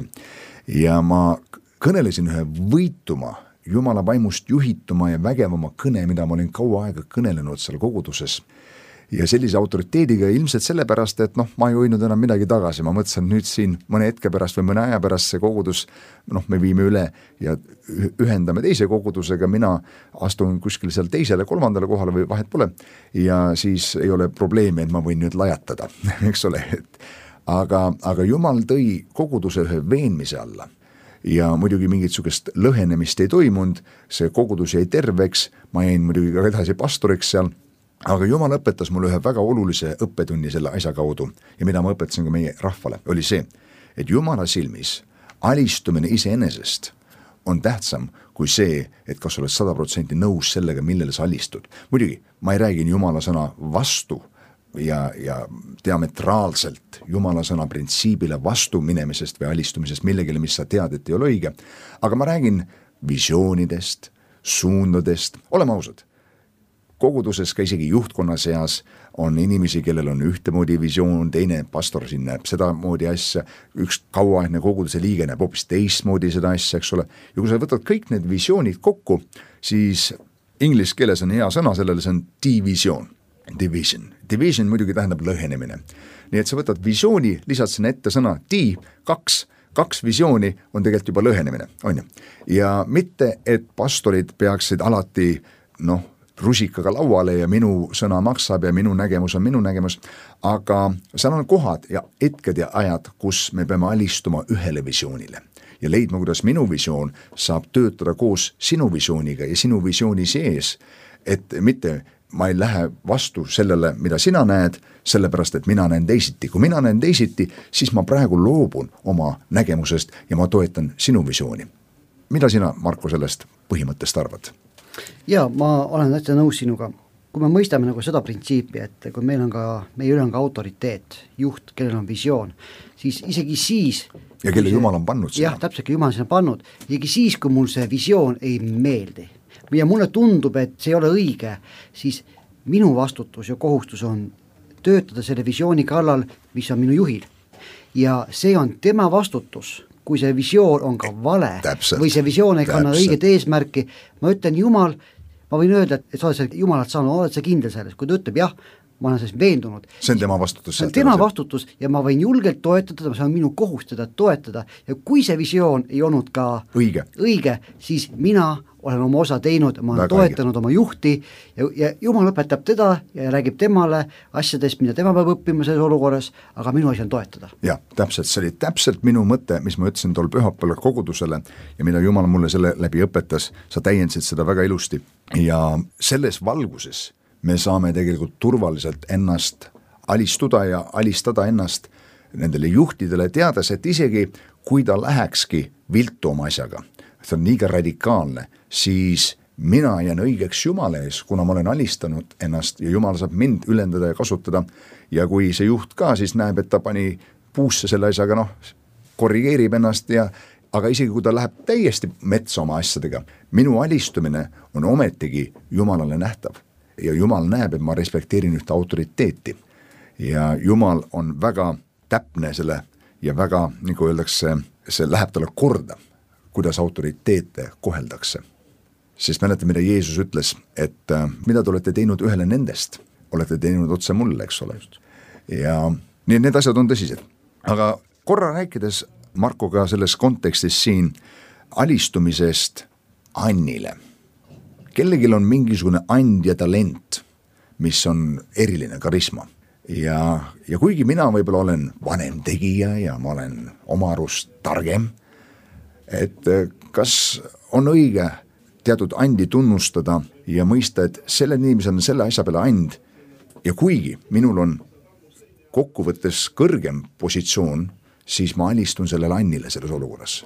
Ja ma kõnelesin ühe võituma, Jumala vaimust juhituma ja vägevama kõne, mida ma olin kaua aega kõnelenud seal koguduses. Ja sellise autoriteediga ilmselt sellepärast, et noh, ma ei hoidnud enam midagi tagasi, ma mõtlesin nüüd siin mõne hetke pärast või mõne aja pärast see kogudus, noh, me viime üle ja ühendame teise kogudusega, mina astun kuskil seal teisele, kolmandale kohale või vahet pole ja siis ei ole probleemi, et ma võin nüüd lajatada, eks ole, et aga, aga Jumal tõi koguduse ühe veenmise alla ja muidugi mingit sugust lõhenemist ei toimunud, see kogudus jäi terveks, ma jäin muidugi ka edasi pastoriks seal, aga Jumal õpetas mulle ühe väga olulise õppetunni selle asja kaudu ja mida ma õpetasin ka meie rahvale, oli see, et Jumala silmis alistumine iseenesest on tähtsam kui see, et kas oled sada protsenti nõus sellega, millele sa alistud. Muidugi, ma ei räägi Jumala sõna vastu ja, ja diametraalselt Jumala sõna printsiibile vastu minemisest või alistumisest millegile, mis sa tead, et ei ole õige, aga ma räägin visioonidest, suundadest, oleme ausad. Koguduses ka isegi juhtkonna seas on inimesi, kellel on ühtemoodi visioon, teine pastor siin näeb seda moodi asja, üks kauaaegne koguduse liige näeb hoopis teistmoodi seda asja, eks ole. Ja kui sa võtad kõik need visioonid kokku, siis inglise keeles on hea sõna sellele, see on division, division. Division muidugi tähendab lõhenemine. Nii et sa võtad visiooni, lisad sinna ette sõna di, kaks, kaks visiooni on tegelikult juba lõhenemine, on ju. Ja mitte, et pastorid peaksid alati, noh, rusikaga lauale ja minu sõna maksab ja minu nägemus on minu nägemus, aga seal on kohad ja hetked ja ajad, kus me peame alistuma ühele visioonile ja leidma, kuidas minu visioon saab töötada koos sinu visiooniga ja sinu visiooni sees, et mitte ma ei lähe vastu sellele, mida sina näed, sellepärast, et mina näen teisiti. Kui mina näen teisiti, siis ma praegu loobun oma nägemusest ja ma toetan sinu visiooni. Mida sina, Marko, sellest põhimõttest arvad? Jaa, ma olen täitsa nõus sinuga. Kui me mõistame nagu seda printsiipi, et kui meil on ka, meie üle on ka autoriteet, juht, kellel on visioon, siis isegi siis ja kelle see, Jumal on pannud sinna. Jah, täpselt, Jumal sinna pannud. Isegi siis, kui mul see visioon ei meeldi ja mulle tundub, et see ei ole õige, siis minu vastutus ja kohustus on töötada selle visiooni kallal, mis on minu juhil. Ja see on tema vastutus, kui see visioon on ka vale täpselt, või see visioon ei kanna õiget eesmärki, ma ütlen Jumal, ma võin öelda, et sa oled seal Jumalat saanud, oled sa kindel selles, kui ta ütleb jah, ma olen sellest veendunud. see on tema vastutus. see on tema vastutus ja ma võin julgelt toetada, see on minu kohus teda toetada ja kui see visioon ei olnud ka õige, õige siis mina olen oma osa teinud, ma olen Väga toetanud õige. oma juhti ja, ja Jumal õpetab teda ja räägib temale asjadest, mida tema peab õppima selles olukorras, aga minu asi on toetada. jah, täpselt, see oli täpselt minu mõte, mis ma ütlesin tol pühapäeval kogudusele ja mida Jumal mulle selle läbi õpetas, sa täiendasid seda väga ilusti ja selles valguses me saame tegelikult turvaliselt ennast alistuda ja alistada ennast nendele juhtidele, teades, et isegi kui ta lähekski viltu oma asjaga, see on liiga radikaalne, siis mina jään õigeks Jumala ees, kuna ma olen alistanud ennast ja Jumal saab mind ülendada ja kasutada ja kui see juht ka siis näeb, et ta pani puusse selle asjaga, noh, korrigeerib ennast ja aga isegi kui ta läheb täiesti metsa oma asjadega, minu alistumine on ometigi Jumalale nähtav ja Jumal näeb, et ma respekteerin ühte autoriteeti ja Jumal on väga täpne selle ja väga, nagu öeldakse, see läheb talle korda, kuidas autoriteete koheldakse. Sest mäletan, mida Jeesus ütles, et äh, mida te olete teinud ühele nendest, olete teinud otse mulle, eks ole. Ja nii need asjad on tõsised. Aga korra rääkides Markoga selles kontekstis siin alistumisest Annile. Kellegil on mingisugune and ja talent, mis on eriline karisma. Ja, ja kuigi mina võib-olla olen vanem tegija ja ma olen oma arust targem, et kas on õige teatud andi tunnustada ja mõista, et selle inimesel on selle asja peale and ja kuigi minul on kokkuvõttes kõrgem positsioon, siis ma alistun sellele annile selles olukorras.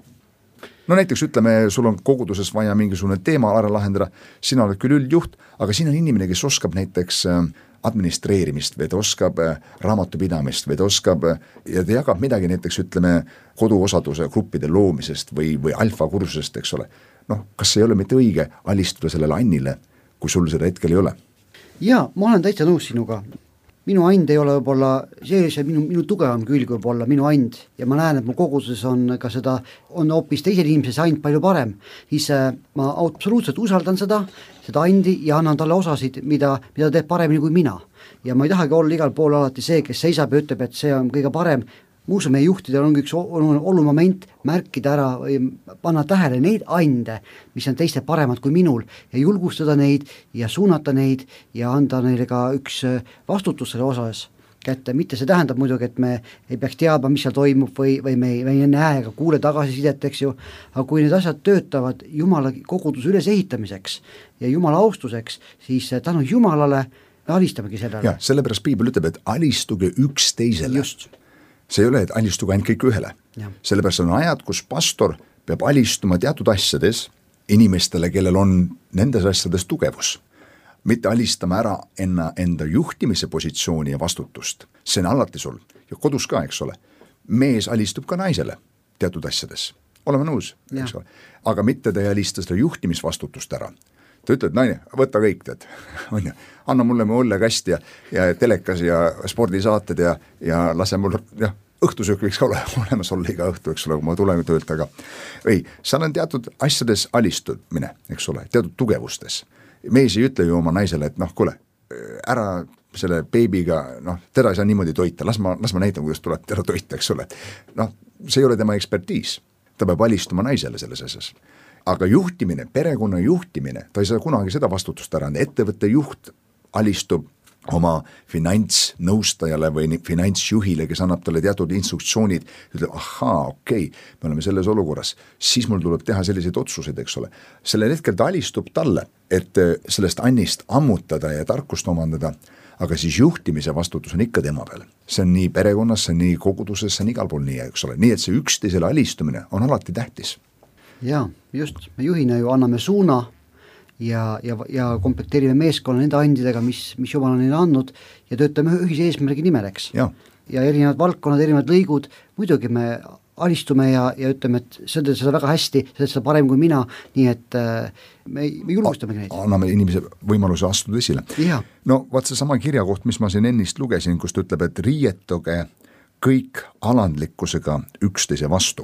No näiteks ütleme, sul on koguduses vaja mingisugune teema ära lahendada, sina oled küll üldjuht, aga siin on inimene, kes oskab näiteks administreerimist või ta oskab raamatupidamist või ta oskab ja ta jagab midagi näiteks ütleme koduosaduse gruppide loomisest või, või alfa-kursusest, eks ole. Noh, kas ei ole mitte õige alistuda sellele annile, kui sul seda hetkel ei ole? Jaa, ma olen täitsa nõus sinuga. Minu and ei ole võib-olla, see oli see minu, minu tugevam külg võib-olla, minu and ja ma näen, et mu koguduses on ka seda, on hoopis teisel inimesel see and palju parem, siis ma absoluutselt usaldan seda, seda andi ja annan talle osasid, mida, mida teeb paremini kui mina. Ja ma ei tahagi olla igal pool alati see, kes seisab ja ütleb, et see on kõige parem. Muuseas, meie juhtidel on üks oluline moment märkida ära või panna tähele neid ande, mis on teiste paremad kui minul ja julgustada neid ja suunata neid ja anda neile ka üks vastutus selle osas kätte. Mitte see tähendab muidugi, et me ei peaks teadma, mis seal toimub või, või me ei, me ei näe ega kuule tagasisidet, eks ju, aga kui need asjad töötavad Jumala koguduse ülesehitamiseks ja Jumala austuseks, siis tänu Jumalale me alistamegi sellele. Ja, sellepärast Piibel ütleb, et alistuge üks teisele. Just. See ei ole, et alistuge ainult kõik ühele. Ja. Sellepärast on ajad, kus pastor peab alistuma teatud asjades inimestele, kellel on nendes asjades tugevus. Mitte alistama ära enna enda juhtimise positsiooni ja vastutust. See on alati sul. Ja kodus ka, eks ole. Mees alistub ka naisele teatud asjades. Oleme nõus, eks ole. Aga mitte ta ei alista seda juhtimisvastutust ära. Ta ütleb, naine, võta kõik, tead, on ju, anna mulle mu õllekast ja, ja telekas ja spordisaated ja, ja lase mul, jah, õhtusöök võiks ka ole, olemas olla iga õhtu, eks ole, kui ma tulen töölt, aga ei, seal on teatud asjades alistumine, eks ole, teatud tugevustes. Mees ei ütle ju oma naisele, et noh, kuule, ära selle beebiga, noh, teda ei saa niimoodi toita, las ma, las ma näitan, kuidas tuleb teda toita, eks ole. Noh, see ei ole tema ekspertiis, ta peab alistuma naisele selles asjas. Aga juhtimine, perekonna juhtimine, ta ei saa kunagi seda vastutust ära anda. Ettevõtte juht alistub oma finantsnõustajale või finantsjuhile, kes annab talle teatud instruktsioonid, ütleb, ahaa, okei, okay, me oleme selles olukorras, siis mul tuleb teha selliseid otsuseid, eks ole. Sellel hetkel ta alistub talle, et sellest annist ammutada ja tarkust omandada, aga siis juhtimise vastutus on ikka tema peal. See on nii perekonnas, see on nii koguduses, see on igal pool nii, eks ole. Nii et see üksteisele alistumine on alati tähtis. Jaa, just, me juhina ju anname suuna ja, ja, ja komplekteerime meeskonna nende andidega, mis, mis Jumal on neile andnud ja töötame ühise eesmärgi nimeleks. Ja, ja erinevad valdkonnad, erinevad lõigud, muidugi me alistume ja, ja ütleme, et sa teed seda väga hästi, sa teed seda parem kui mina, nii et me, me julgustamegi neid. Anname inimese võimaluse astuda esile. Ja. No vaat see sama kirjakoht, mis ma siin ennist lugesin, kus ta ütleb, et riietuge kõik alandlikkusega üksteise vastu.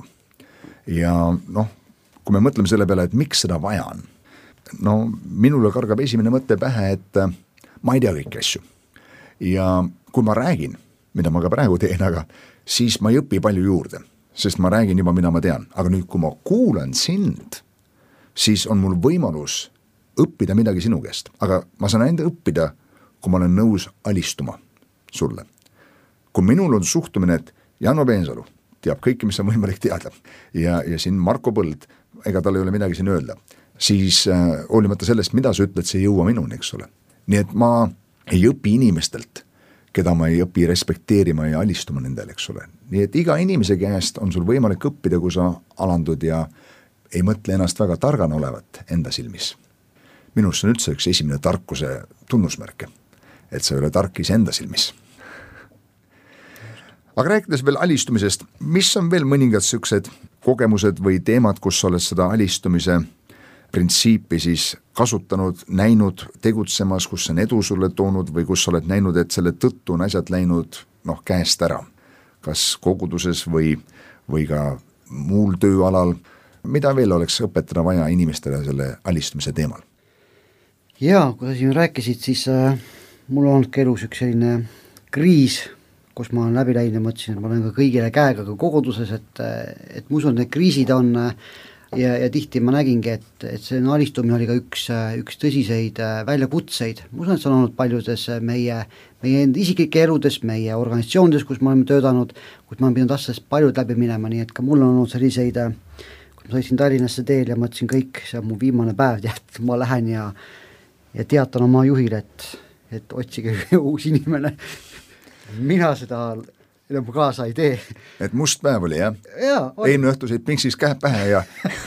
Ja noh, kui me mõtleme selle peale, et miks seda vaja on, no minule kargab esimene mõte pähe, et ma ei tea kõiki asju. ja kui ma räägin, mida ma ka praegu teen, aga siis ma ei õpi palju juurde, sest ma räägin juba, mida ma tean, aga nüüd, kui ma kuulan sind, siis on mul võimalus õppida midagi sinu käest, aga ma saan enda õppida, kui ma olen nõus alistuma sulle. Kui minul on suhtumine, et Janno Peensalu teab kõike, mis on võimalik teada ja, ja siin Marko Põld, ega tal ei ole midagi siin öelda, siis äh, hoolimata sellest, mida sa ütled, see ei jõua minuni, eks ole. Nii et ma ei õpi inimestelt, keda ma ei õpi respekteerima ja alistuma nendele, eks ole. Nii et iga inimese käest on sul võimalik õppida, kui sa alandud ja ei mõtle ennast väga targana olevat enda silmis. Minust on üldse üks esimene tarkuse tunnusmärke, et sa ei ole tark iseenda silmis. Aga rääkides veel alistumisest, mis on veel mõningad sellised kogemused või teemad, kus sa oled seda alistumise printsiipi siis kasutanud, näinud, tegutsemas, kus on edu sulle toonud või kus sa oled näinud, et selle tõttu on asjad läinud noh, käest ära, kas koguduses või, või ka muul tööalal, mida veel oleks õpetada vaja inimestele selle alistumise teemal? Jaa, kui sa siin rääkisid, siis äh, mul on olnud elus üks selline kriis, kus ma olen läbi läinud ja mõtlesin, et ma olen ka kõigile käega ka koguduses, et, et ma usun, et need kriisid on ja, ja tihti ma nägingi, et, et see alistumine oli ka üks, üks tõsiseid väljakutseid. Ma usun, et see on olnud paljudes meie, meie enda isiklike eludes, meie organisatsioonides, kus me oleme töötanud, kus ma olen pidanud asjadest paljud läbi minema, nii et ka mul on olnud selliseid, kui ma sõitsin Tallinnasse teel ja mõtlesin kõik, see on mu viimane päev, tead, ma lähen ja, ja teatan oma juhile, et, et otsige uus inimene. Mina seda enam kaasa ei tee. Et must päev oli, jah? Jaa. Eelmine õhtu said pinksis käe pähe ja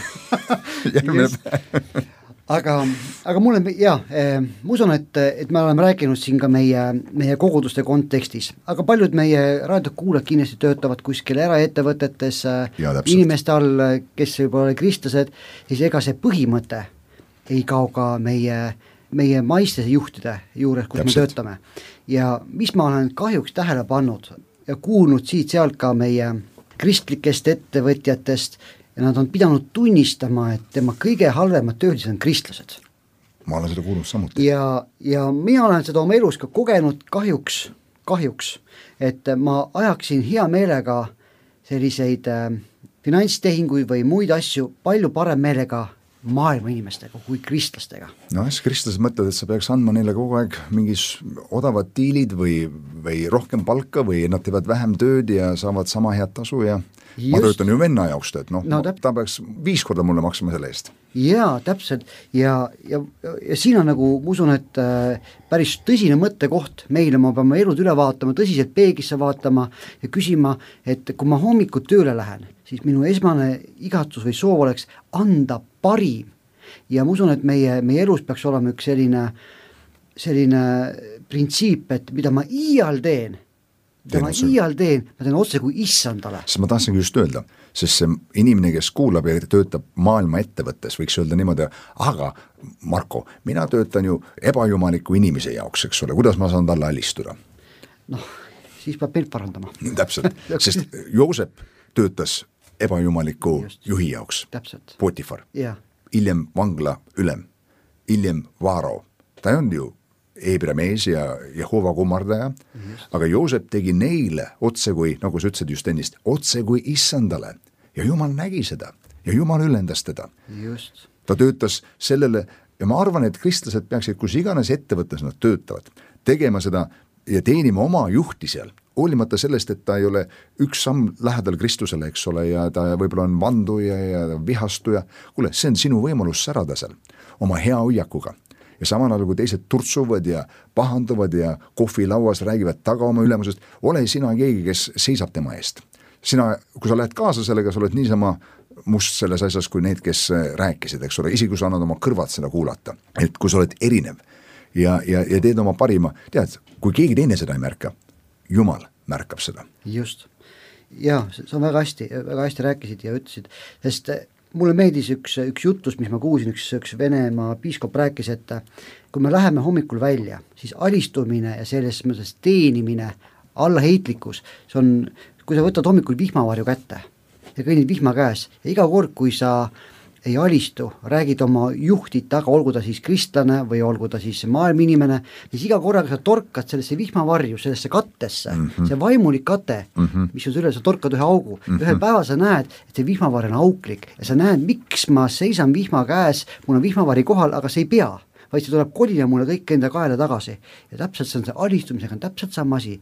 järgmine päev. aga, aga mulle, jaa, ma usun, et, et me oleme rääkinud siin ka meie, meie koguduste kontekstis, aga paljud meie raadiokuulajad kindlasti töötavad kuskil eraettevõtetes ja, inimeste all, kes võib-olla ole kristlased, siis ega see põhimõte ei kao ka meie meie maistese juhtide juures, kus täpselt. Me töötame. Ja mis ma olen kahjuks tähele pannud ja kuulnud siit-sealt ka meie kristlikest ettevõtjatest ja nad on pidanud tunnistama, et tema kõige halvemad töölised on kristlased. Ma olen seda kuulnud samuti. Ja, ja mina olen seda oma elus ka kogenud kahjuks, kahjuks, et ma ajaksin hea meelega selliseid äh, finantstehinguid või muid asju palju parem meelega maailma inimestega kui kristlastega. No siis kristlased mõtlevad, et sa peaks andma neile kogu aeg mingis odavad diilid või, või rohkem palka või nad teevad vähem tööd ja saavad sama head tasu ja just. Ma töötan ju venna jaoks, et noh, no, ta peaks viis korda mulle maksma selle eest. Jaa, täpselt ja, ja, ja siin on nagu, ma usun, et äh, päris tõsine mõttekoht meile, ma peame elud üle vaatama, tõsiselt peeglisse vaatama ja küsima, et kui ma hommikul tööle lähen, siis minu esmane igatsus või soov oleks anda parim ja ma usun, et meie, meie elus peaks olema üks selline, selline printsiip, et mida ma iial teen, mida ma iial teen, ma teen otse kui issandale. Sest ma tahtsin just öelda, sest see inimene, kes kuulab ja töötab maailma ettevõttes, võiks öelda niimoodi, aga Marko, mina töötan ju ebajumaliku inimese jaoks, eks ole, kuidas ma saan talle alistuda? Noh, siis peab meelt parandama. Täpselt, sest Joosep töötas ebajumaliku just. Juhi jaoks, Potifar, hiljem vangla ülem, hiljem Vaaro, ta on ju Eebra mees ja Jehova kummardaja, just. Aga Joosep tegi neile otse kui, nagu sa ütlesid just ennist, otse kui issandale ja Jumal nägi seda ja Jumal ülendas teda. Just. Ta töötas sellele ja ma arvan, et kristlased peaksid, kus iganes ettevõttes nad töötavad, tegema seda ja teenima oma juhti seal, hoolimata sellest, et ta ei ole üks samm lähedal Kristusele, eks ole, ja ta võib-olla on vanduja ja vihastuja. Kuule, see on sinu võimalus särada seal oma hea hoiakuga. Ja samal ajal, kui teised turtsuvad ja pahanduvad ja kohvilauas räägivad taga oma ülemusest, ole sina keegi, kes seisab tema eest. Sina, kui sa lähed kaasa sellega, sa oled niisama must selles asjas, kui need, kes rääkisid, eks ole, isegi kui sa annad oma kõrvad seda kuulata. Et kui sa oled erinev ja, ja, ja teed oma parima, tead, kui keegi teine seda ei märka, Jumal märkab seda. Just. Jaa, see on väga hästi, väga hästi rääkisid ja ütlesid, sest mulle meeldis üks, üks jutus, mis ma kuulsin, üks, üks Venemaa piiskop rääkis, et kui me läheme hommikul välja, siis alistumine ja selles mõttes teenimine, allaheitlikkus, see on, kui sa võtad hommikul vihmavarju kätte ja kõnnid vihma käes ja iga kord, kui sa, ei alistu, räägid oma juhti taga, olgu ta siis kristlane või olgu ta siis maailma inimene, siis iga korraga sa torkad sellesse vihmavarju, sellesse kattesse, mm -hmm. see vaimulik kate, mm -hmm. mis on üle, sa torkad ühe augu mm, -hmm. ühel päeval sa näed, et see vihmavar on auklik ja sa näed, miks ma seisan vihma käes, mul on vihmavari kohal, aga see ei pea, vaid see tuleb kolina mulle kõik enda kaela tagasi ja täpselt see on see alistumisega on täpselt sama asi,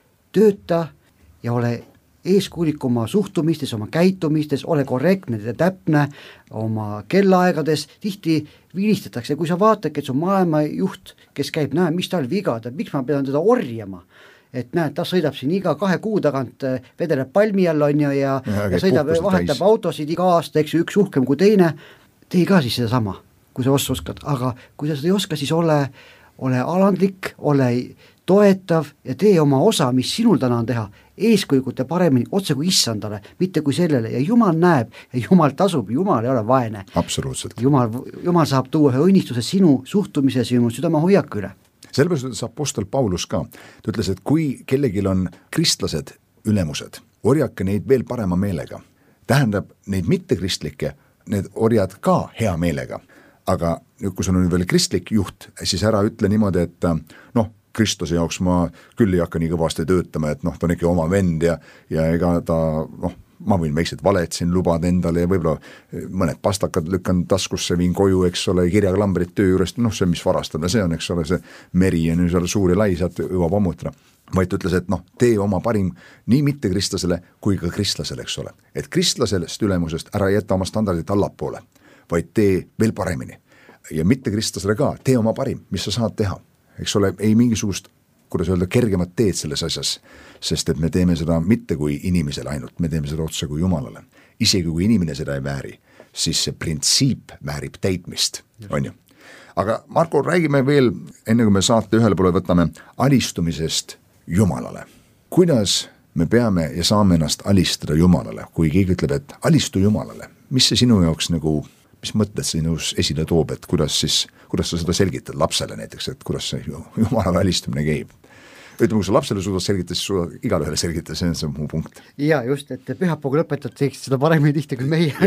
tööta ja ole eeskuulik oma suhtumistes, oma käitumistes, ole korrektne ja täpne oma kellaaegades, tihti vilistatakse, kui sa vaatadki, et su maailmajuht, kes käib, näe, mis tal viga, miks ma pean teda orjama, et näed, ta sõidab siin iga kahe kuu tagant, vedeleb palmi all on ju ja, ja, ja sõidab, vahetab autosid iga aasta, eks ju, üks uhkem kui teine, tee ka siis seda sama, kui sa oskad, aga kui sa seda ei oska, siis ole, ole alandlik, ole toetav ja tee oma osa, mis sinul täna on teha, eeskujulikult ja paremini, otse kui issandale, mitte kui sellele ja Jumal näeb ja Jumal tasub, Jumal ei ole vaene. Absoluutselt. Jumal, Jumal saab tuua ühe õnnistuse sinu suhtumise, sinu südame hoiaku üle. Sellepärast ütles apostel Paulus ka, ta ütles, et kui kellelgi on kristlased ülemused, orjake neid veel parema meelega, tähendab neid mittekristlikke, need orjad ka hea meelega, aga kui sul on veel kristlik juht, siis ära ütle niimoodi, et noh, Kristuse jaoks ma küll ei hakka nii kõvasti töötama, et noh, ta on ikka oma vend ja, ja ega ta, noh, ma võin väiksed valed siin lubada endale ja võib-olla mõned pastakad lükkan taskusse, viin koju, eks ole, kirjaklambrid töö juurest, noh, see, mis varastada, see on, eks ole, see meri on ju seal suur ja lai, sealt jõuab ammutra. Vaid ütles, et noh, tee oma parim nii mitte kristlasele kui ka kristlasele, eks ole. Et kristlasest ülemusest ära jäta oma standardit allapoole, vaid tee veel paremini. Ja mitte kristlasele ka, tee oma parim, mis sa saad teha. Eks ole, ei mingisugust, kuidas öelda, kergemat teed selles asjas, sest et me teeme seda mitte kui inimesele ainult, me teeme seda otse kui Jumalale. Isegi kui inimene seda ei vääri, siis see printsiip väärib täitmist, on ju. Aga Marko, räägime veel, enne kui me saate ühele poole võtame, alistumisest Jumalale. Kuidas me peame ja saame ennast alistada Jumalale, kui keegi ütleb, et alistu Jumalale, mis see sinu jaoks nagu mis mõtted sinus esile toob, et kuidas siis, kuidas sa seda selgitad lapsele näiteks, et kuidas see Jumalale alistumine käib? Ütleme, kui sa lapsele suudad selgitada, siis suudad igale ühele selgitada, see on see muu punkt. Ja just, et pühapäevaga lõpetad teeksid seda paremini tihti kui meie.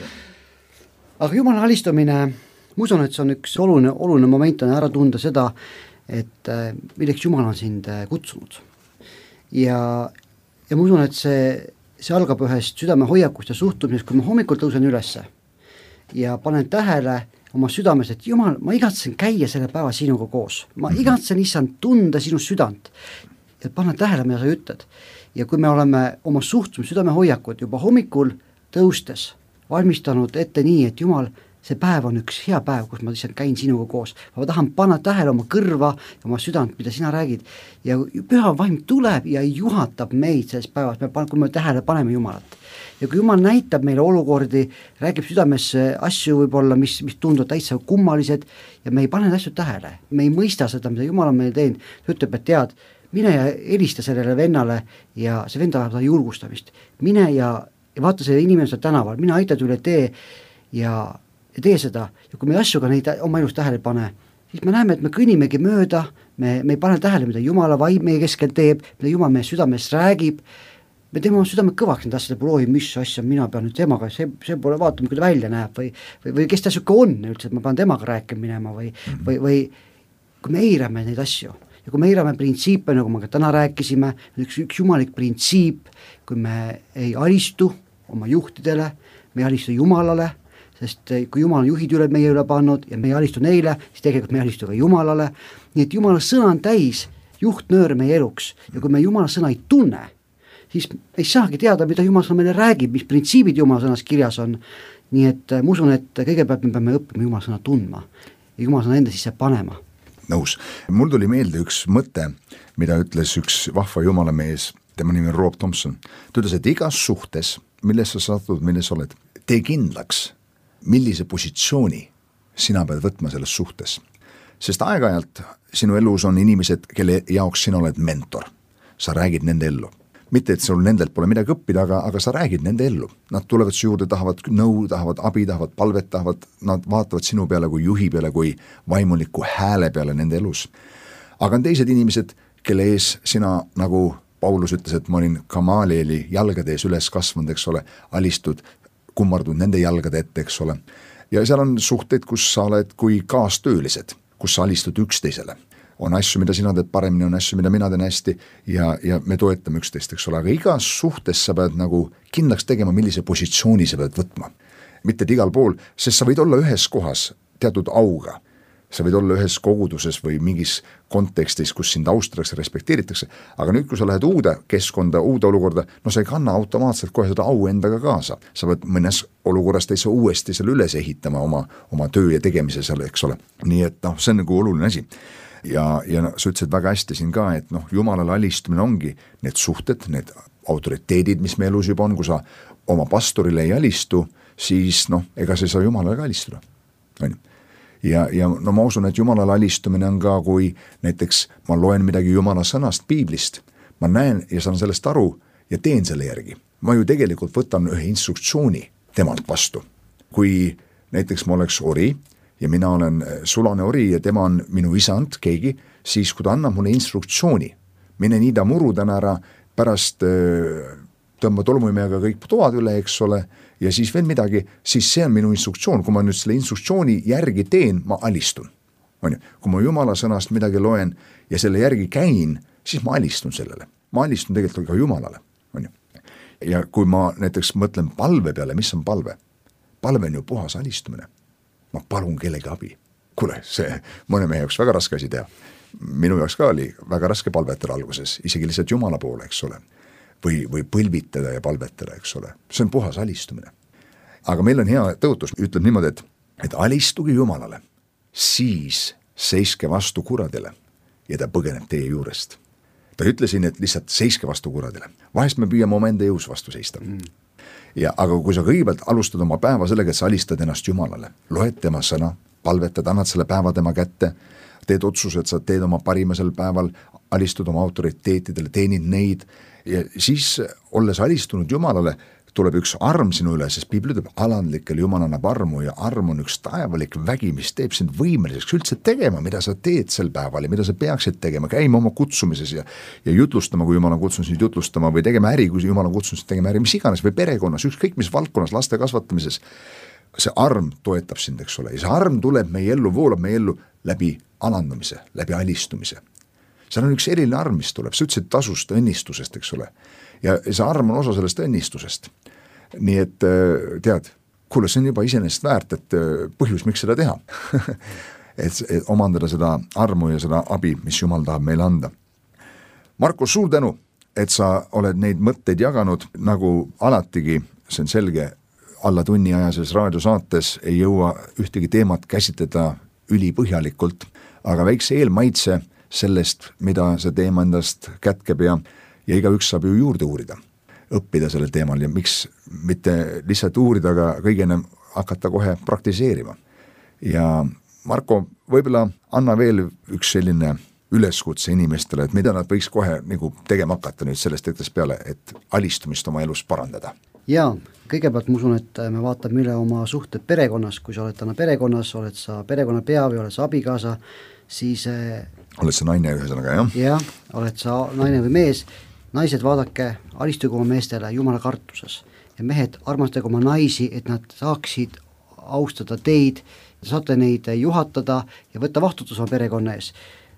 Aga Jumala alistumine, ma usun, et see on üks oluline, oluline moment on ära tunda seda, et milleks Jumal on sind kutsunud. Ja, ja ma usun, et see, see algab ühest südame hoiakust ja suhtumisest, kui ma hommikul tõusen ülesse ja panen tähele oma südames, et Jumal, ma igatsen käia selle päeva sinuga koos. Ma igatsen issand tunda sinu südant. Ja panen tähele, mida sa ütled. Ja kui me oleme oma suhtumis südame hoiakud juba hommikul tõustes valmistanud ette nii, et Jumal, see päev on üks hea päev, kus ma lihtsalt käin sinuga koos. Ma tahan panna tähele oma kõrva ja oma südant, mida sina räägid. Ja püha vaim tuleb ja juhatab meid selles päevas, kui me tähele paneme Jumalat. Ja kui Jumal näitab meile olukordi, räägib südames asju võib-olla, mis, mis tunduvad täitsa kummalised ja me ei pane asju tähele. Me ei mõista seda, mida Jumal on meile teinud. Ta ütleb, et tead, mine ja helista sellele vennale ja see vend tahab seda julgustamist. Mine ja, ja vaata selle inimese tänaval, mine aitad üle tee ja, ja tee seda. Ja kui me asju ka neid oma elus tähele pane, siis me näeme, et me kõnnimegi mööda, me, me ei pane tähele, mida Jumala vaim meie keskel teeb, mida Jumal meie südames räägib. Me teeme oma südame kõvaks need asjade puhul, oi, mis asja mina pean nüüd temaga, see, see pole vaatama, kui ta välja näeb või, või, või kes ta siuke on üldse, et ma pean temaga rääkima minema või, või, või kui me eirame neid asju ja kui me eirame printsiipe, nagu me ka täna rääkisime, üks, üks jumalik printsiip, kui me ei alistu oma juhtidele, me ei alistu Jumalale, sest kui Jumal on juhid üle meie üle pannud ja me ei alistu neile, siis tegelikult me ei alistu ka Jumalale, nii et Jumala sõna on täis juhtnöör meie eluks ja kui me Jumala sõna ei tunne, siis ei saagi teada, mida Jumal sõna meile räägib, mis printsiibid Jumal sõnas kirjas on. Nii et ma usun, et kõigepealt me peame õppima Jumal sõna tundma ja Jumal sõna enda sisse panema. Nõus. Mul tuli meelde üks mõte, mida ütles üks vahva jumalamees, tema nimi on Rob Thompson. Ta ütles, et igas suhtes, milles sa satud, milles oled, tee kindlaks, millise positsiooni sina pead võtma selles suhtes. Sest aeg-ajalt sinu elus on inimesed, kelle jaoks sina oled mentor. Sa räägid nende ellu. Mitte, et sul nendelt pole midagi õppida, aga, aga sa räägid nende ellu. Nad tulevad su juurde, tahavad nõu, tahavad abi, tahavad palvet, tahavad, nad vaatavad sinu peale kui juhi peale, kui vaimuliku hääle peale nende elus. Aga on teised inimesed, kelle ees sina, nagu Paulus ütles, et ma olin Gamalieli jalgade ees üles kasvanud, eks ole, alistud kummardud nende jalgade ette, eks ole. Ja seal on suhteid, kus sa oled kui kaastöölised, kus sa alistud üksteisele. On asju, mida sina teed paremini, on asju, mida mina teen hästi ja, ja me toetame üksteist, eks ole, aga igas suhtes sa pead nagu kindlaks tegema, millise positsiooni sa pead võtma. Mitte igal pool, sest sa võid olla ühes kohas teatud auga, sa võid olla ühes koguduses või mingis kontekstis, kus sind austatakse, respekteeritakse, aga nüüd, kui sa lähed uude keskkonda, uude olukorda, no sa ei kanna automaatselt kohe seda au endaga kaasa. Sa pead mõnes olukorras täitsa uuesti selle üles ehitama oma, oma töö ja tegemise seal, eks ole. Nii et noh, see on nagu oluline asi. Ja, ja no, sa ütlesid väga hästi siin ka, et noh, Jumalale alistumine ongi need suhted, need autoriteedid, mis me elus juba on, kui sa oma pastorile ei alistu, siis noh, ega sa ei saa Jumalale ka alistuda. Ja, ja no ma usun, et Jumalale alistumine on ka, kui näiteks ma loen midagi Jumala sõnast Piiblist, ma näen ja saan sellest aru ja teen selle järgi. Ma ju tegelikult võtan ühe instruktsiooni temalt vastu. Kui näiteks ma oleks ori ja mina olen sulane ori ja tema on minu isand, keegi, siis kui ta annab mulle instruktsiooni, mine niida muru täna ära, pärast tõmba tolmuimejaga kõik toad üle, eks ole, ja siis veel midagi, siis see on minu instruktsioon, kui ma nüüd selle instruktsiooni järgi teen, ma alistun. Kui ma Jumala sõnast midagi loen ja selle järgi käin, siis ma alistun sellele. Ma alistun tegelikult ka Jumalale. Ja kui ma näiteks mõtlen palve peale, mis on palve? Palve on ju puhas alistumine. Ma palun kellegi abi. Kuule, see mõne mehe jaoks väga raske asi teha. Minu jaoks ka oli väga raske palvetada alguses, isegi lihtsalt Jumala poole, eks ole. Või, või põlvitada ja palvetada, eks ole. See on puhas alistumine. Aga meil on hea tõotus, ütleb niimoodi, et, et alistugi Jumalale, siis seiske vastu kuradile ja ta põgeneb teie juurest. Ta ütlesin, et lihtsalt seiske vastu kuradile. Vahest me püüame oma enda jõus vastu seista. Mm. Ja, aga kui sa kõigepealt alustad oma päeva sellega, et sa alistad ennast Jumalale, loed tema sõna, palvetad, annad selle päeva tema kätte, teed otsused, sa teed oma parima sel päeval, alistud oma autoriteetidele, teenid neid ja siis, olles alistunud Jumalale, tuleb üks arm sinu üle, sest Piibel ütleb, alandlikel Jumal annab armu ja arm on üks taevalik vägi, mis teeb sind võimeliseks üldse tegema, mida sa teed sel päeval ja mida sa peaksid tegema, käima oma kutsumises ja, ja jutlustama, kui Jumal on kutsunud sind jutlustama või tegema äri, kui Jumal on kutsunud sind tegema äri, mis iganes või perekonnas, ükskõik mis valdkonnas, laste kasvatamises, see arm toetab sind, eks ole, ja see arm tuleb meie ellu, voolab meie ellu läbi alandamise, läbi alistumise. Seal on üks eriline arm, mis tuleb, sa ütlesid tasust, õnnistusest, eks ole. Ja see arm on osa sellest õnnistusest. Nii et tead, kuule, see on juba iseenesest väärt, et põhjus, miks seda teha. et, et omandada seda armu ja seda abi, mis Jumal tahab meile anda. Marko, suur tänu, et sa oled neid mõtteid jaganud, nagu alatigi, see on selge, alla tunni ajases raadiosaates ei jõua ühtegi teemat käsitleda ülipõhjalikult, aga väikse eelmaitse sellest, mida see teema endast kätkeb ja, ja igaüks saab ju juurde uurida, õppida sellel teemal ja miks mitte lihtsalt uurida, aga kõige ennem hakata kohe praktiseerima. Ja Marko, võib-olla anna veel üks selline üleskutse inimestele, et mida nad võiks kohe nagu tegema hakata nüüd sellest hetkest peale, et alistumist oma elus parandada. Jaa, kõigepealt ma usun, et me vaatame üle oma suhted perekonnas, kui sa oled täna perekonnas, oled sa perekonna pea või oled sa abikaasa, siis oled sa naine ühesõnaga, jah? Jah, oled sa naine või mees, naised vaadake, alistuge oma meestele Jumala kartuses ja mehed armastage oma naisi, et nad saaksid austada teid, saate neid juhatada ja võtta vastutus oma perekonna ees.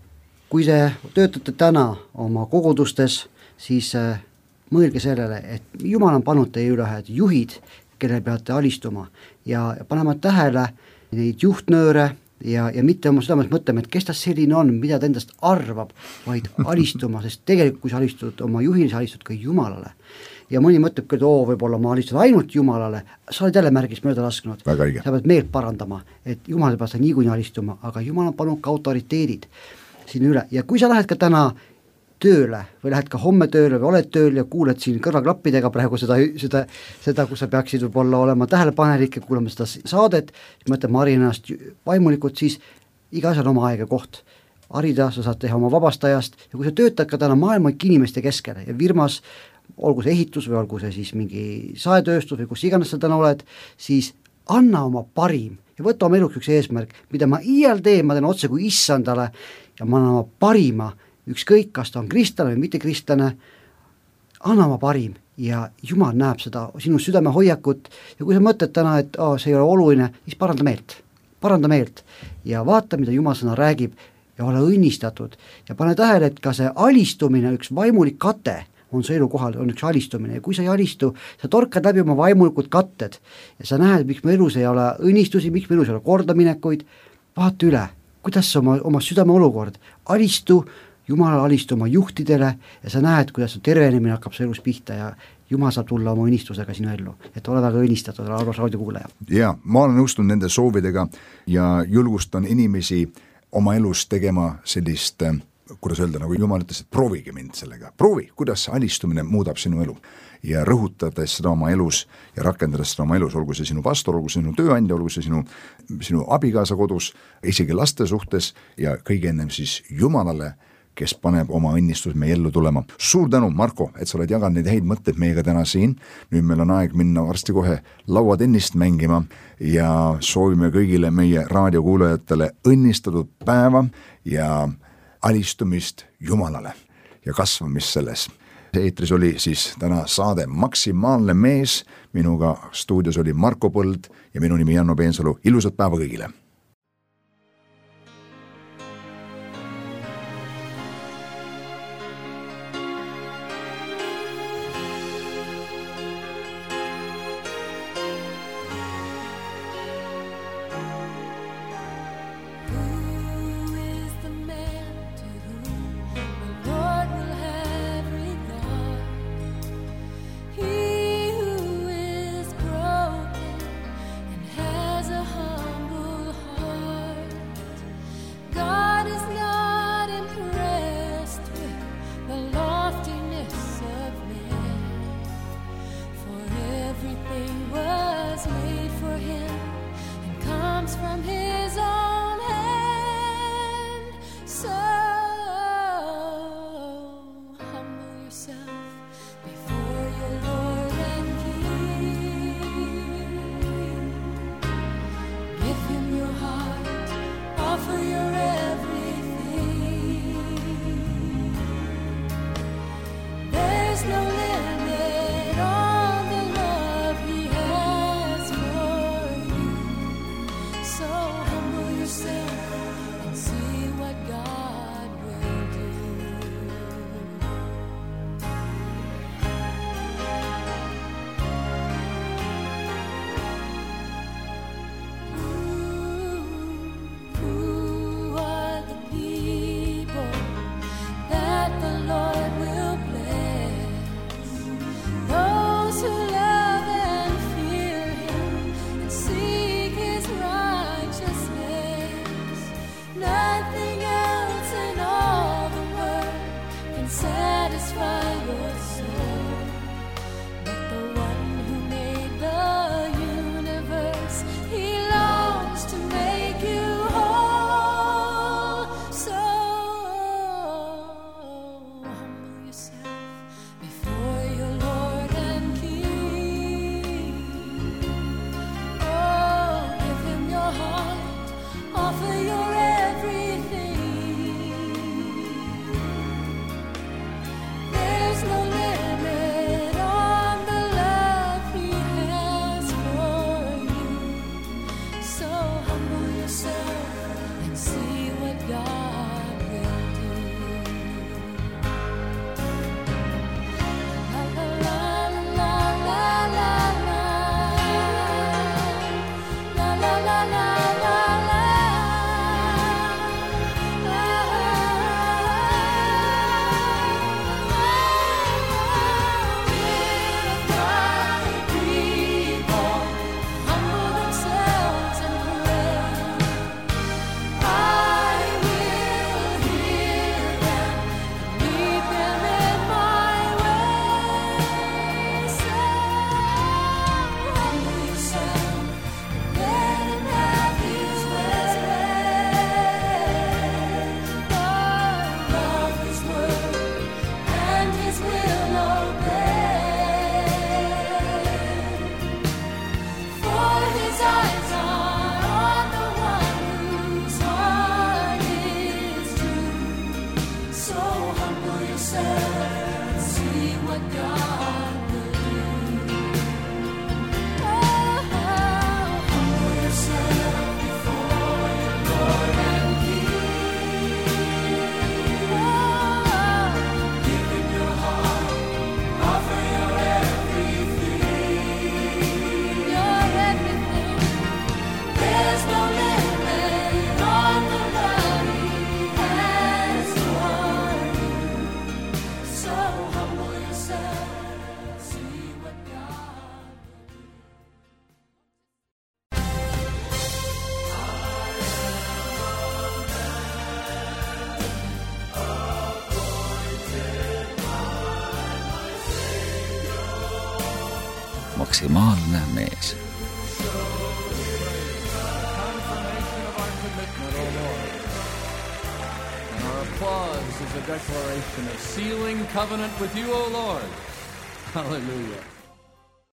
Kui te töötate täna oma kogudustes, siis mõelge sellele, et Jumal on pannud teie ülehed juhid, kelle peate alistuma ja panema tähele neid juhtnööre ja, ja mitte oma südames mõtlema, et kes ta selline on, mida ta endast arvab, vaid alistuma, sest tegelikult kui sa alistud oma juhile, sa alistud ka Jumalale. Ja mõni mõtleb, et oo, võib-olla ma alistun ainult Jumalale, sa oled jälle märgis mööda lasknud. sa pead meelt parandama, et Jumalale pead sa niikuinii alistuma, aga Jumal on pannud ka autoriteedid siin üle ja kui sa lähed ka täna tööle või lähed ka homme tööle või oled tööl ja kuuled siin kõrvaklappidega praegu seda, seda, seda kus sa peaksid võib-olla olema tähelepanelik ja kuulama seda saadet, siis mõtled, ma harin ennast vaimulikult, siis iga asja on oma aega koht. Harida, sa saad teha oma vabastajast ja kui sa töötad ka täna maailmaki inimeste keskel ja firmas, olgu see ehitus või olgu see siis mingi saetööstus või kus iganes sa täna oled, siis anna oma parim ja võta oma eluks üks eesmärk, mida ma iial teen, ma teen otse kui issandale ja ma annan oma parima, ükskõik, kas ta on kristlane või mitte kristlane, anna oma parim ja Jumal näeb seda sinu südame hoiakut ja kui sa mõtled täna, et oh, see ei ole oluline, siis paranda meelt, paranda meelt ja vaata, mida Jumal sõna räägib ja ole õnnistatud ja pane tähele, et ka see alistumine, üks vaimulik kate on su elu kohal, on üks alistumine ja kui sa ei alistu, sa torkad läbi oma vaimulikud katted ja sa näed, miks mu elus ei ole õnnistusi, miks mu elus ei ole kordaminekuid, vaata üle, kuidas oma, oma südame olukord, alistu, Jumalale alistu oma juhtidele ja sa näed, kuidas su tervenemine hakkab su elus pihta ja Jumal saab tulla oma õnnistusega sinu ellu, et ole väga õnnistatud, arvas raadiokuulaja. Ja ma olen nõustunud nende soovidega ja julgustan inimesi oma elus tegema sellist, kuidas öelda, nagu Jumal ütles, et proovige mind sellega, proovi, kuidas alistumine muudab sinu elu ja rõhutades seda oma elus ja rakendades seda oma elus, olgu see sinu pastor, olgu see sinu tööandja, olgu see sinu, sinu abikaasa kodus, isegi laste suhtes ja kõige ennem siis Jumalale, kes paneb oma õnnistus meie ellu tulema. Suur tänu, Marko, et sa oled jaganud neid häid mõtteid meiega täna siin. Nüüd meil on aeg minna varsti kohe lauatennist mängima ja soovime kõigile meie raadiokuulajatele õnnistatud päeva ja alistumist Jumalale ja kasvamist selles. Eetris oli siis täna saade Maksimaalne mees, minuga stuudios oli Marko Põld ja minu nimi Janno Peensalu. Ilusat päeva kõigile! So humble yourself and see what God will maksimaalne mees. Confirmation of our commitment, O Lord. And our applause is a declaration of sealing covenant with you, O Lord. Hallelujah.